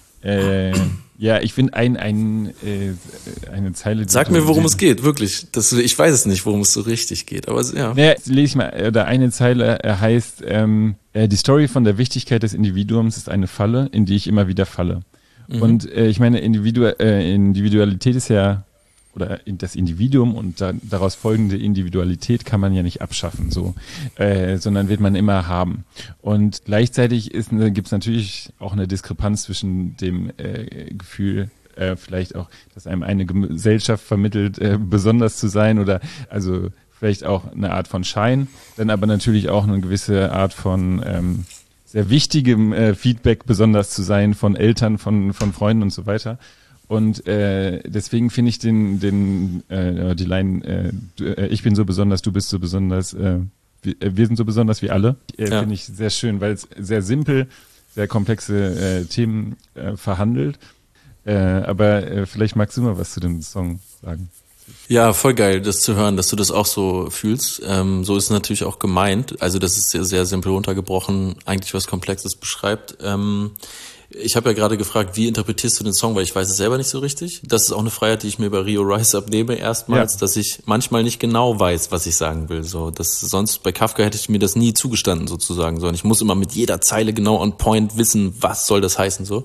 äh, ja, ich finde ein, ein, äh, eine Zeile. Sag mir, worum es geht, wirklich. Das, ich weiß es nicht, worum es so richtig geht, aber ja. Naja, lese ich mal, oder eine Zeile äh, heißt, ähm, äh, die Story von der Wichtigkeit des Individuums ist eine Falle, in die ich immer wieder falle. Mhm. Und äh, ich meine, Individu äh, Individualität ist ja, oder das Individuum und da, daraus folgende Individualität kann man ja nicht abschaffen, so, äh, sondern wird man immer haben. Und gleichzeitig ist, gibt es natürlich auch eine Diskrepanz zwischen dem äh, Gefühl, äh, vielleicht auch, dass einem eine Gesellschaft vermittelt, äh, besonders zu sein oder also vielleicht auch eine Art von Schein, dann aber natürlich auch eine gewisse Art von ähm, sehr wichtigem äh, Feedback, besonders zu sein von Eltern, von von Freunden und so weiter. Und äh, deswegen finde ich den, den äh, die Line, äh, du, äh, ich bin so besonders, du bist so besonders, äh, wir, äh, wir sind so besonders wie alle, äh, ja. finde ich sehr schön, weil es sehr simpel, sehr komplexe äh, Themen äh, verhandelt. Äh, aber äh, vielleicht magst du mal was zu dem Song sagen. Ja, voll geil, das zu hören, dass du das auch so fühlst. Ähm, so ist es natürlich auch gemeint. Also das ist sehr, sehr simpel runtergebrochen, eigentlich was Komplexes beschreibt. Ähm, Ich habe ja gerade gefragt, wie interpretierst du den Song, weil ich weiß es selber nicht so richtig. Das ist auch eine Freiheit, die ich mir bei Rio Rise abnehme erstmals, ja. dass ich manchmal nicht genau weiß, was ich sagen will. So, das sonst bei Kafka hätte ich mir das nie zugestanden sozusagen, sondern ich muss immer mit jeder Zeile genau on point wissen, was soll das heißen so.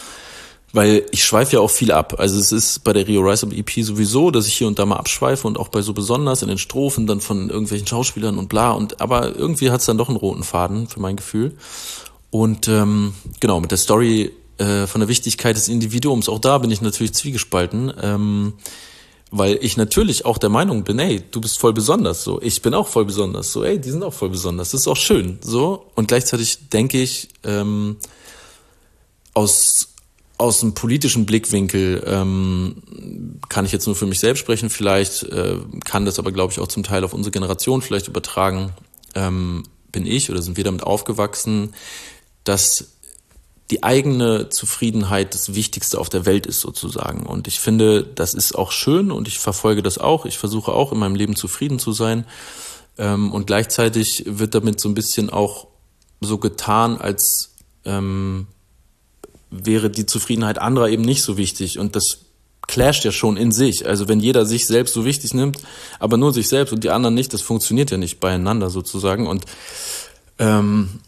Weil ich schweife ja auch viel ab. Also es ist bei der Rio Rise E P sowieso, dass ich hier und da mal abschweife und auch bei so besonders in den Strophen dann von irgendwelchen Schauspielern und bla. Und aber irgendwie hat es dann doch einen roten Faden für mein Gefühl. Und ähm, genau, mit der Story äh, von der Wichtigkeit des Individuums, auch da bin ich natürlich zwiegespalten, ähm, weil ich natürlich auch der Meinung bin, ey, du bist voll besonders, so, ich bin auch voll besonders, so, ey, die sind auch voll besonders, das ist auch schön, so. Und gleichzeitig denke ich, ähm, aus aus einem politischen Blickwinkel ähm, kann ich jetzt nur für mich selbst sprechen, vielleicht äh, kann das aber, glaube ich, auch zum Teil auf unsere Generation vielleicht übertragen, ähm, bin ich oder sind wir damit aufgewachsen, dass die eigene Zufriedenheit das Wichtigste auf der Welt ist sozusagen. Und ich finde, das ist auch schön und ich verfolge das auch. Ich versuche auch in meinem Leben zufrieden zu sein. Und gleichzeitig wird damit so ein bisschen auch so getan, als ähm, wäre die Zufriedenheit anderer eben nicht so wichtig. Und das clasht ja schon in sich. Also wenn jeder sich selbst so wichtig nimmt, aber nur sich selbst und die anderen nicht, das funktioniert ja nicht beieinander sozusagen. Und ähm,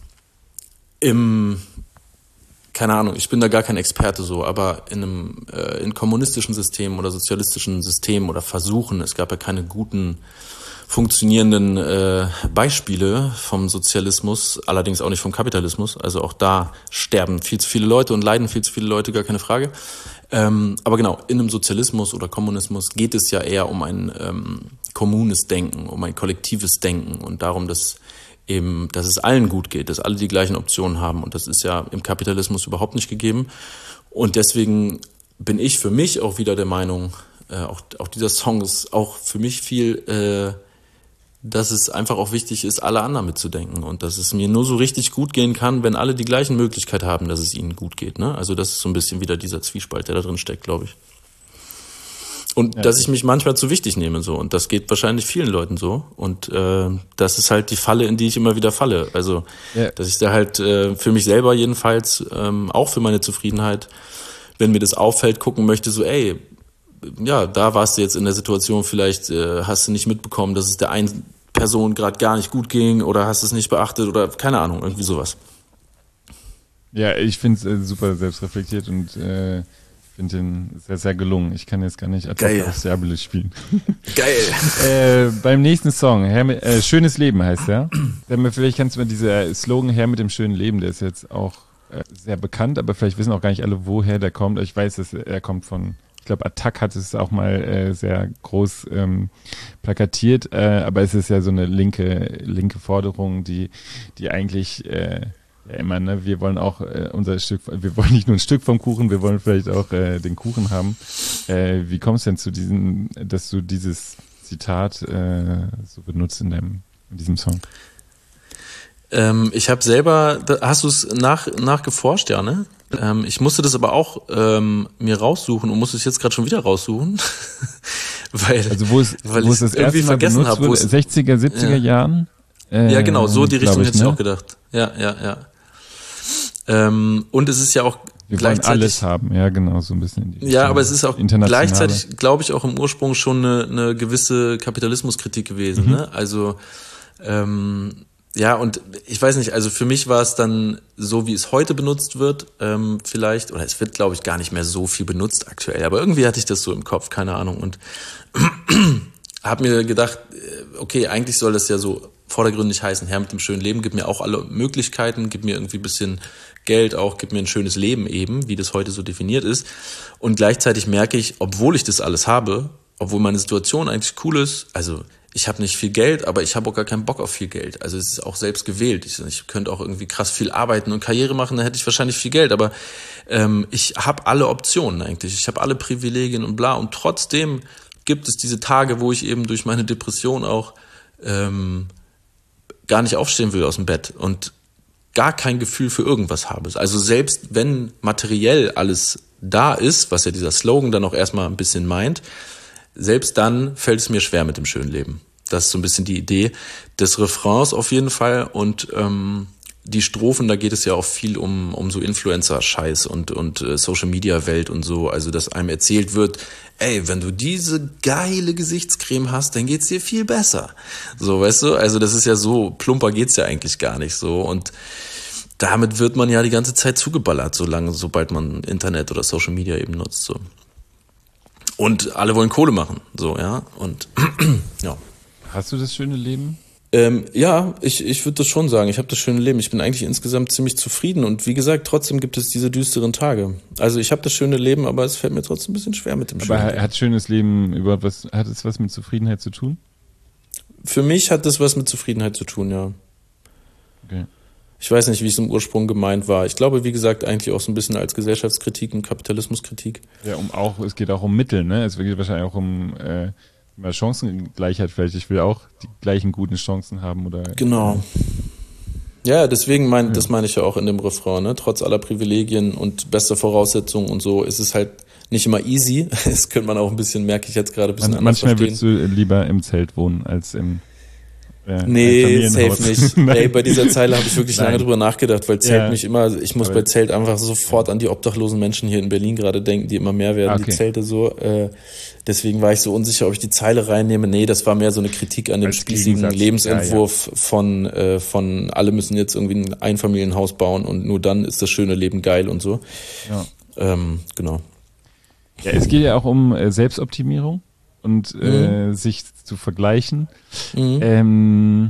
im, keine Ahnung, ich bin da gar kein Experte so, aber in einem äh, in kommunistischen Systemen oder sozialistischen Systemen oder Versuchen, es gab ja keine guten, funktionierenden äh, Beispiele vom Sozialismus, allerdings auch nicht vom Kapitalismus. Also auch da sterben viel zu viele Leute und leiden viel zu viele Leute, gar keine Frage. Ähm, aber genau, in einem Sozialismus oder Kommunismus geht es ja eher um ein ähm, kommunes Denken, um ein kollektives Denken und darum, dass eben, dass es allen gut geht, dass alle die gleichen Optionen haben. Und das ist ja im Kapitalismus überhaupt nicht gegeben. Und deswegen bin ich für mich auch wieder der Meinung, äh, auch, auch dieser Song ist auch für mich viel, äh, dass es einfach auch wichtig ist, alle anderen mitzudenken und dass es mir nur so richtig gut gehen kann, wenn alle die gleichen Möglichkeiten haben, dass es ihnen gut geht. Ne? Also das ist so ein bisschen wieder dieser Zwiespalt, der da drin steckt, glaube ich. Und ja, dass ich mich manchmal zu wichtig nehme so und das geht wahrscheinlich vielen Leuten so und äh, das ist halt die Falle, in die ich immer wieder falle. Also ja. dass ich da halt äh, für mich selber jedenfalls ähm, auch für meine Zufriedenheit, wenn mir das auffällt, gucken möchte, so ey, ja, da warst du jetzt in der Situation, vielleicht äh, hast du nicht mitbekommen, dass es der einen Person gerade gar nicht gut ging oder hast es nicht beachtet oder keine Ahnung, irgendwie sowas. Ja, ich finde es äh, super selbstreflektiert und äh, finde den sehr, sehr gelungen. Ich kann jetzt gar nicht ad hoc auf Serbelis spielen. Geil. äh, beim nächsten Song, Herr mit, äh, Schönes Leben heißt der. Vielleicht kannst du mir dieser Slogan Herr mit dem schönen Leben, der ist jetzt auch äh, sehr bekannt, aber vielleicht wissen auch gar nicht alle, woher der kommt. Ich weiß, dass er kommt von Ich glaube, Attac hat es auch mal äh, sehr groß ähm, plakatiert, äh, aber es ist ja so eine linke linke Forderung, die die eigentlich äh, ja immer, ne, wir wollen auch äh, unser Stück, wir wollen nicht nur ein Stück vom Kuchen, wir wollen vielleicht auch äh, den Kuchen haben. Äh, wie kommst du denn zu diesem, dass du dieses Zitat äh, so benutzt in deinem in diesem Song? Ähm, ich habe selber, da, hast du es nach nachgeforscht, ja, ne? Ähm, ich musste das aber auch ähm, mir raussuchen und musste es jetzt gerade schon wieder raussuchen, weil, also wo es, weil wo es das irgendwie erste Mal vergessen habe, wo es sechziger, siebziger ja. Jahren. Äh, ja, genau, so die Richtung ich, hätte ich ne? auch gedacht. Ja, ja, ja. Ähm, und es ist ja auch Wir gleichzeitig wollen alles haben, ja, genau, so ein bisschen. In die ja, aber es ist auch internationale. gleichzeitig, glaube ich, auch im Ursprung schon eine, eine gewisse Kapitalismuskritik gewesen. Mhm. Ne? Also ähm, ja, und ich weiß nicht, also für mich war es dann so, wie es heute benutzt wird, ähm, vielleicht, oder es wird, glaube ich, gar nicht mehr so viel benutzt aktuell, aber irgendwie hatte ich das so im Kopf, keine Ahnung, und habe mir gedacht, okay, eigentlich soll das ja so vordergründig heißen, Herr mit dem schönen Leben, gib mir auch alle Möglichkeiten, gib mir irgendwie ein bisschen Geld auch, gib mir ein schönes Leben eben, wie das heute so definiert ist. Und gleichzeitig merke ich, obwohl ich das alles habe, obwohl meine Situation eigentlich cool ist, also ich habe nicht viel Geld, aber ich habe auch gar keinen Bock auf viel Geld. Also es ist auch selbst gewählt. Ich, ich könnte auch irgendwie krass viel arbeiten und Karriere machen, dann hätte ich wahrscheinlich viel Geld. Aber ähm, ich habe alle Optionen eigentlich. Ich habe alle Privilegien und bla. Und trotzdem gibt es diese Tage, wo ich eben durch meine Depression auch ähm, gar nicht aufstehen will aus dem Bett und gar kein Gefühl für irgendwas habe. Also selbst wenn materiell alles da ist, was ja dieser Slogan dann auch erstmal ein bisschen meint, selbst dann fällt es mir schwer mit dem schönen Leben. Das ist so ein bisschen die Idee des Refrains auf jeden Fall. Und ähm, die Strophen, da geht es ja auch viel um um so Influencer-Scheiß und und äh, Social-Media-Welt und so. Also dass einem erzählt wird, ey, wenn du diese geile Gesichtscreme hast, dann geht's dir viel besser. So, weißt du? Also das ist ja so, plumper geht's ja eigentlich gar nicht so. Und damit wird man ja die ganze Zeit zugeballert, solange, sobald man Internet oder Social Media eben nutzt. So. Und alle wollen Kohle machen, so, ja. Und ja. Hast du das schöne Leben? Ähm, ja, ich, ich würde das schon sagen. Ich habe das schöne Leben. Ich bin eigentlich insgesamt ziemlich zufrieden. Und wie gesagt, trotzdem gibt es diese düsteren Tage. Also ich habe das schöne Leben, aber es fällt mir trotzdem ein bisschen schwer mit dem aber schönen Leben. Aber hat schönes Leben überhaupt was, hat es was mit Zufriedenheit zu tun? Für mich hat das was mit Zufriedenheit zu tun, ja. Okay. Ich weiß nicht, wie es im Ursprung gemeint war. Ich glaube, wie gesagt, eigentlich auch so ein bisschen als Gesellschaftskritik und Kapitalismuskritik. Ja, um auch, es geht auch um Mittel, ne? Es geht wahrscheinlich auch um äh, Chancengleichheit vielleicht. Ich will auch die gleichen guten Chancen haben oder. Genau. Ja, deswegen mein, ja. das meine ich ja auch in dem Refrain, ne? Trotz aller Privilegien und bester Voraussetzungen und so ist es halt nicht immer easy. Das könnte man auch ein bisschen, merke ich jetzt gerade ein bisschen Man, anders manchmal verstehen. Manchmal würdest du lieber im Zelt wohnen als im Äh, nee, safe nicht. Ey, bei dieser Zeile habe ich wirklich Nein. lange drüber nachgedacht, weil Zelt ja. mich immer, ich muss Aber bei Zelt einfach sofort an die obdachlosen Menschen hier in Berlin gerade denken, die immer mehr werden, okay. die Zelte so. Äh, deswegen war ich so unsicher, ob ich die Zeile reinnehme. Nee, das war mehr so eine Kritik an dem spießigen Lebensentwurf ja, ja. von äh, von alle müssen jetzt irgendwie ein Einfamilienhaus bauen und nur dann ist das schöne Leben geil und so. Ja. Ähm, genau. Ja, es geht ja auch um äh, Selbstoptimierung und äh, mhm. sich zu vergleichen. Mhm. Ähm,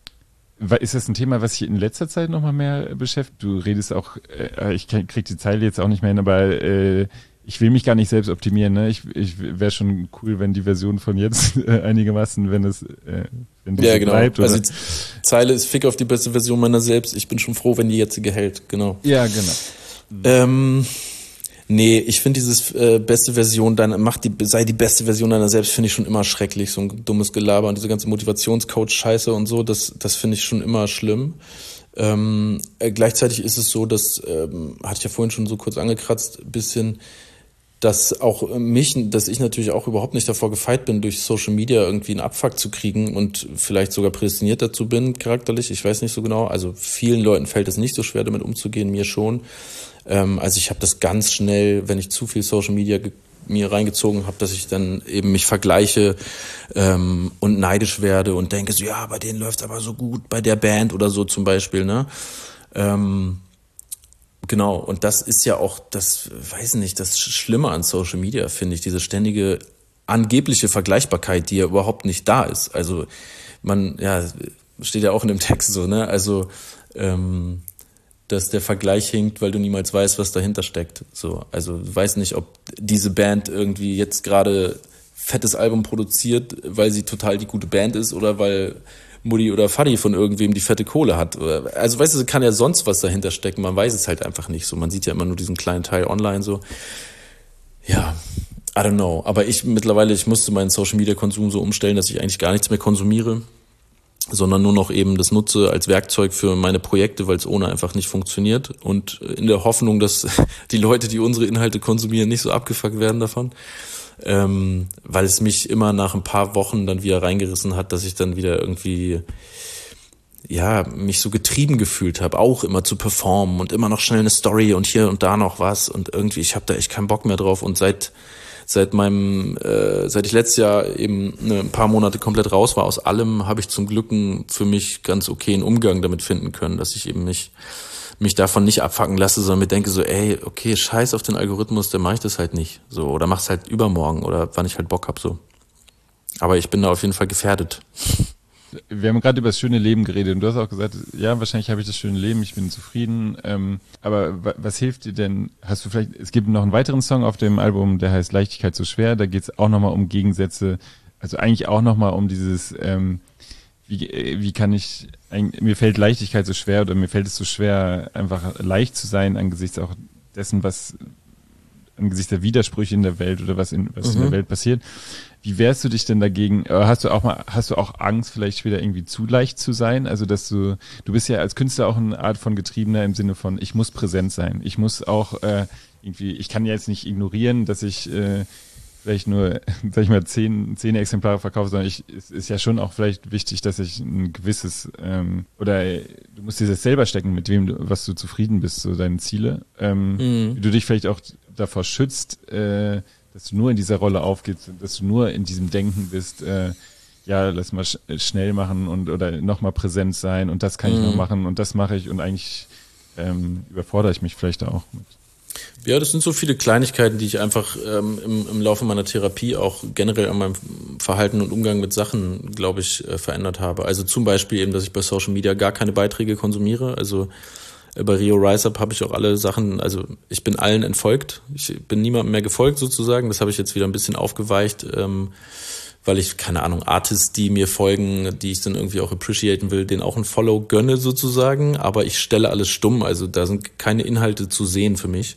Ist das ein Thema, was sich in letzter Zeit nochmal mehr beschäftigt? Du redest auch, äh, ich krieg die Zeile jetzt auch nicht mehr hin, aber äh, ich will mich gar nicht selbst optimieren. Ne? Ich, ich wäre schon cool, wenn die Version von jetzt äh, einigermaßen, wenn es äh, wenn die ja, so genau. bleibt. Oder? Also die Zeile ist Fick auf die beste Version meiner selbst. Ich bin schon froh, wenn die jetzige hält. Genau. Ja, genau. Mhm. Ähm, nee, ich finde dieses äh, beste Version deiner, mach die, sei die beste Version deiner selbst, finde ich schon immer schrecklich, so ein dummes Gelaber und diese ganze Motivationscoach-Scheiße und so, das, das finde ich schon immer schlimm. Ähm, äh, gleichzeitig ist es so, dass, ähm, hatte ich ja vorhin schon so kurz angekratzt, bisschen, dass auch mich, dass ich natürlich auch überhaupt nicht davor gefeit bin, durch Social Media irgendwie einen Abfuck zu kriegen und vielleicht sogar prädestiniert dazu bin, charakterlich, ich weiß nicht so genau, also vielen Leuten fällt es nicht so schwer, damit umzugehen, mir schon. Also ich habe das ganz schnell, wenn ich zu viel Social Media ge- mir reingezogen habe, dass ich dann eben mich vergleiche ähm, und neidisch werde und denke so, ja, bei denen läuft aber so gut, bei der Band oder so zum Beispiel, ne? Ähm, genau, und das ist ja auch, das, weiß nicht, das Schlimme an Social Media, finde ich, diese ständige angebliche Vergleichbarkeit, die ja überhaupt nicht da ist. Also man, ja, steht ja auch in dem Text so, ne? Also ähm, dass der Vergleich hinkt, weil du niemals weißt, was dahinter steckt. So, also du weißt nicht, ob diese Band irgendwie jetzt gerade fettes Album produziert, weil sie total die gute Band ist oder weil Mutti oder Vati von irgendwem die fette Kohle hat. Also weißt du, kann ja sonst was dahinter stecken, man weiß es halt einfach nicht so. Man sieht ja immer nur diesen kleinen Teil online so. Ja, I don't know. Aber ich mittlerweile, ich musste meinen Social-Media-Konsum so umstellen, dass ich eigentlich gar nichts mehr konsumiere, sondern nur noch eben das nutze als Werkzeug für meine Projekte, weil es ohne einfach nicht funktioniert. Und in der Hoffnung, dass die Leute, die unsere Inhalte konsumieren, nicht so abgefuckt werden davon. Ähm, weil es mich immer nach ein paar Wochen dann wieder reingerissen hat, dass ich dann wieder irgendwie, ja, mich so getrieben gefühlt habe, auch immer zu performen und immer noch schnell eine Story und hier und da noch was. Und irgendwie, ich habe da echt keinen Bock mehr drauf. Und seit Seit meinem, äh, seit ich letztes Jahr eben ne, ein paar Monate komplett raus war aus allem, habe ich zum Glück einen für mich ganz okayen Umgang damit finden können, dass ich eben nicht mich davon nicht abfacken lasse, sondern mir denke so, ey, okay, scheiß auf den Algorithmus, dann mache ich das halt nicht, so, oder mach's halt übermorgen oder wann ich halt Bock hab, so. Aber ich bin da auf jeden Fall gefährdet. Wir haben gerade über das schöne Leben geredet und du hast auch gesagt, ja, wahrscheinlich habe ich das schöne Leben, ich bin zufrieden. Ähm, aber w- was hilft dir denn? Hast du vielleicht, es gibt noch einen weiteren Song auf dem Album, der heißt Leichtigkeit so schwer, da geht es auch nochmal um Gegensätze, also eigentlich auch nochmal um dieses, ähm, wie, wie kann ich, mir fällt Leichtigkeit so schwer oder mir fällt es so schwer, einfach leicht zu sein angesichts auch dessen, was angesichts der Widersprüche in der Welt oder was in, was mhm. in der Welt passiert. Wie wehrst du dich denn dagegen? Hast du auch mal, hast du auch Angst, vielleicht wieder irgendwie zu leicht zu sein? Also, dass du, du bist ja als Künstler auch eine Art von Getriebener im Sinne von, ich muss präsent sein. Ich muss auch äh, irgendwie, ich kann jetzt nicht ignorieren, dass ich äh, vielleicht nur, sag ich mal, zehn, zehn Exemplare verkaufe, sondern ich, es ist ja schon auch vielleicht wichtig, dass ich ein gewisses, ähm, oder äh, du musst dir das selber stecken, mit wem du, was du zufrieden bist, so deine Ziele. Ähm, mhm. Wie du dich vielleicht auch davor schützt, äh, dass du nur in dieser Rolle aufgehst, dass du nur in diesem Denken bist, äh, ja, lass mal sch- schnell machen und oder nochmal präsent sein und das kann ich mhm. noch machen und das mache ich und eigentlich ähm, überfordere ich mich vielleicht auch mit. Ja, das sind so viele Kleinigkeiten, die ich einfach ähm, im, im Laufe meiner Therapie auch generell an meinem Verhalten und Umgang mit Sachen, glaube ich, äh, verändert habe. Also zum Beispiel eben, dass ich bei Social Media gar keine Beiträge konsumiere, also bei Rio Rise Up habe ich auch alle Sachen, also ich bin allen entfolgt. Ich bin niemandem mehr gefolgt sozusagen. Das habe ich jetzt wieder ein bisschen aufgeweicht, ähm, weil ich, keine Ahnung, Artists, die mir folgen, die ich dann irgendwie auch appreciaten will, denen auch ein Follow gönne sozusagen. Aber ich stelle alles stumm, also da sind keine Inhalte zu sehen für mich.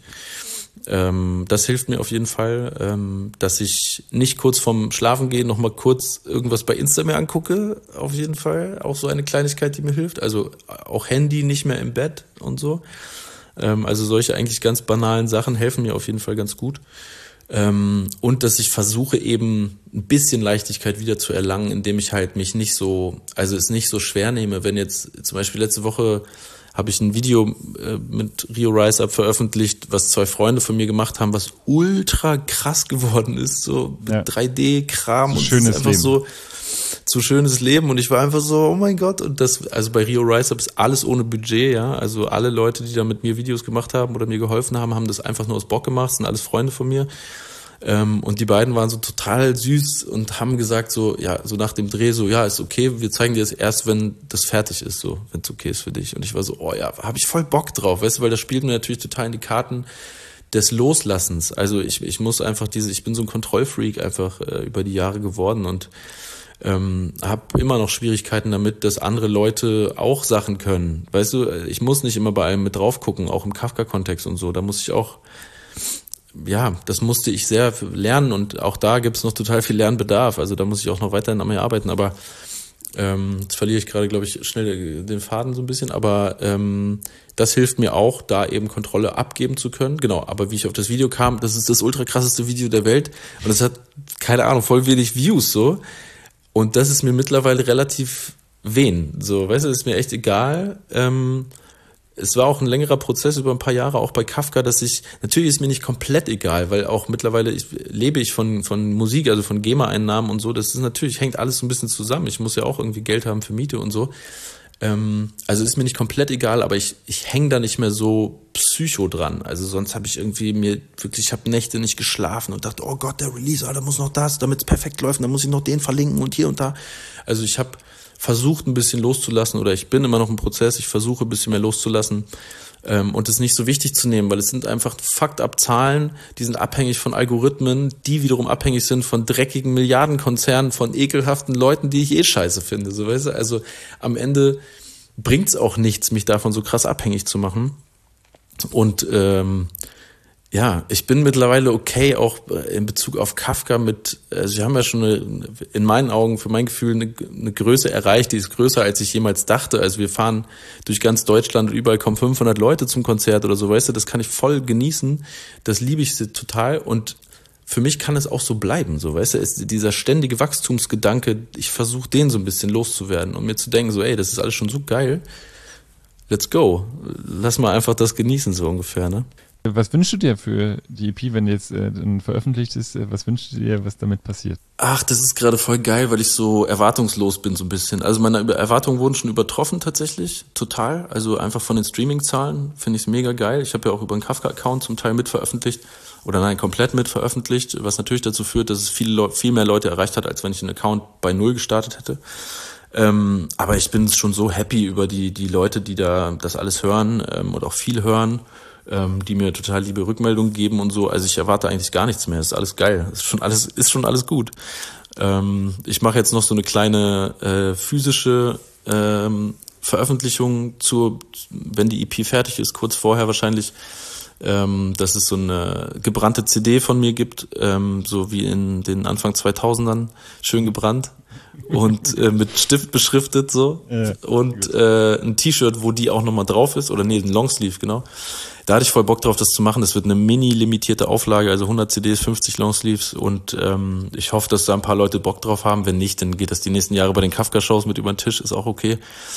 Ähm, das hilft mir auf jeden Fall, ähm, dass ich nicht kurz vorm Schlafengehen noch mal kurz irgendwas bei Insta mir angucke, auf jeden Fall. Auch so eine Kleinigkeit, die mir hilft. Also auch Handy nicht mehr im Bett und so. Ähm, also solche eigentlich ganz banalen Sachen helfen mir auf jeden Fall ganz gut. Ähm, und dass ich versuche eben ein bisschen Leichtigkeit wieder zu erlangen, indem ich halt mich nicht so, also es nicht so schwer nehme. Wenn jetzt zum Beispiel letzte Woche habe ich ein Video äh, mit Rio Rise Up veröffentlicht, was zwei Freunde von mir gemacht haben, was ultra krass geworden ist, so mit ja. drei D-Kram und schönes es ist einfach Leben. so zu schönes Leben und ich war einfach so, oh mein Gott, und das, also bei Rio Rise Up ist alles ohne Budget, ja, also alle Leute, die da mit mir Videos gemacht haben oder mir geholfen haben, haben das einfach nur aus Bock gemacht, sind alles Freunde von mir. Und die beiden waren so total süß und haben gesagt so, ja, so nach dem Dreh so, ja, ist okay, wir zeigen dir das erst, wenn das fertig ist, so, wenn es okay ist für dich. Und ich war so, oh ja, habe ich voll Bock drauf, weißt du, weil das spielt mir natürlich total in die Karten des Loslassens. Also ich, ich muss einfach diese, ich bin so ein Kontrollfreak einfach äh, über die Jahre geworden und ähm, habe immer noch Schwierigkeiten damit, dass andere Leute auch Sachen können. Weißt du, ich muss nicht immer bei allem mit drauf gucken, auch im Kafka-Kontext und so, da muss ich auch, ja, das musste ich sehr lernen und auch da gibt's noch total viel Lernbedarf. Also da muss ich auch noch weiterhin an mir arbeiten. Aber ähm, jetzt verliere ich gerade, glaube ich, schnell den Faden so ein bisschen. Aber ähm, das hilft mir auch, da eben Kontrolle abgeben zu können. Genau, aber wie ich auf das Video kam, das ist das ultra krasseste Video der Welt. Und es hat, keine Ahnung, voll wenig Views so. Und das ist mir mittlerweile relativ wen. So, weißt du, das ist mir echt egal. Ähm, Es war auch ein längerer Prozess über ein paar Jahre, auch bei Kafka, dass ich, natürlich ist mir nicht komplett egal, weil auch mittlerweile ich, lebe ich von von Musik, also von GEMA-Einnahmen und so, das ist natürlich, hängt alles so ein bisschen zusammen. Ich muss ja auch irgendwie Geld haben für Miete und so. Ähm, also ist mir nicht komplett egal, aber ich ich hänge da nicht mehr so psycho dran. Also sonst habe ich irgendwie mir wirklich, ich habe Nächte nicht geschlafen und dachte, oh Gott, der Release, da muss noch das, damit es perfekt läuft, dann muss ich noch den verlinken und hier und da. Also ich habe versucht ein bisschen loszulassen oder ich bin immer noch im Prozess, ich versuche ein bisschen mehr loszulassen ähm, und es nicht so wichtig zu nehmen, weil es sind einfach fucked-up Zahlen, die sind abhängig von Algorithmen, die wiederum abhängig sind von dreckigen Milliardenkonzernen, von ekelhaften Leuten, die ich eh scheiße finde. So, weißt du? Also am Ende bringt's auch nichts, mich davon so krass abhängig zu machen. Und ähm, ja, ich bin mittlerweile okay, auch in Bezug auf Kafka mit, also wir haben ja schon eine, in meinen Augen, für mein Gefühl, eine, eine Größe erreicht, die ist größer, als ich jemals dachte. Also wir fahren durch ganz Deutschland und überall kommen fünfhundert Leute zum Konzert oder so, weißt du, das kann ich voll genießen, das liebe ich total und für mich kann es auch so bleiben, so, weißt du, ist dieser ständige Wachstumsgedanke, ich versuche den so ein bisschen loszuwerden und mir zu denken, so, ey, das ist alles schon so geil, let's go, lass mal einfach das genießen, so ungefähr, ne? Was wünschst du dir für die E P, wenn jetzt äh, dann veröffentlicht ist? Äh, was wünschst du dir, was damit passiert? Ach, das ist gerade voll geil, weil ich so erwartungslos bin so ein bisschen. Also meine Erwartungen wurden schon übertroffen tatsächlich, total. Also einfach von den Streaming-Zahlen finde ich es mega geil. Ich habe ja auch über einen Kafka-Account zum Teil mitveröffentlicht oder nein, komplett mitveröffentlicht, was natürlich dazu führt, dass es viel, Le- viel mehr Leute erreicht hat, als wenn ich einen Account bei Null gestartet hätte. Ähm, aber ich bin schon so happy über die die Leute, die da das alles hören ähm, und auch viel hören. Ähm, die mir total liebe Rückmeldungen geben und so. Also ich erwarte eigentlich gar nichts mehr. Ist alles geil. Ist schon alles, ist schon alles gut. Ähm, ich mache jetzt noch so eine kleine äh, physische ähm, Veröffentlichung zur, wenn die E P fertig ist, kurz vorher wahrscheinlich, ähm, dass es so eine gebrannte C D von mir gibt, ähm, so wie in den Anfang zweitausendern, schön gebrannt und äh, mit Stift beschriftet so ja, und äh, ein T-Shirt, wo die auch nochmal drauf ist, oder nee, ein Longsleeve, genau. Da hatte ich voll Bock drauf, das zu machen. Das wird eine mini-limitierte Auflage, also hundert C Ds, fünfzig Longsleeves und ähm, ich hoffe, dass da ein paar Leute Bock drauf haben. Wenn nicht, dann geht das die nächsten Jahre bei den Kafka-Shows mit über den Tisch, ist auch okay.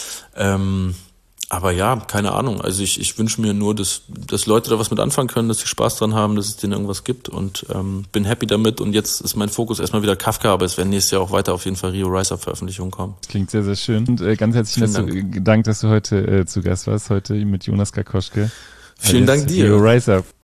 Ähm, aber ja, keine Ahnung. Also ich, ich wünsche mir nur, dass, dass Leute da was mit anfangen können, dass sie Spaß dran haben, dass es denen irgendwas gibt und ähm, bin happy damit und jetzt ist mein Fokus erstmal wieder Kafka, aber es werden nächstes Jahr auch weiter auf jeden Fall Rio Rise Up Veröffentlichungen kommen. Klingt sehr, sehr schön und äh, ganz herzlichen Dank. Dank, dass du heute äh, zu Gast warst, heute mit Jonas Karkoschke. Vielen Dank dir. Rio Rise Up.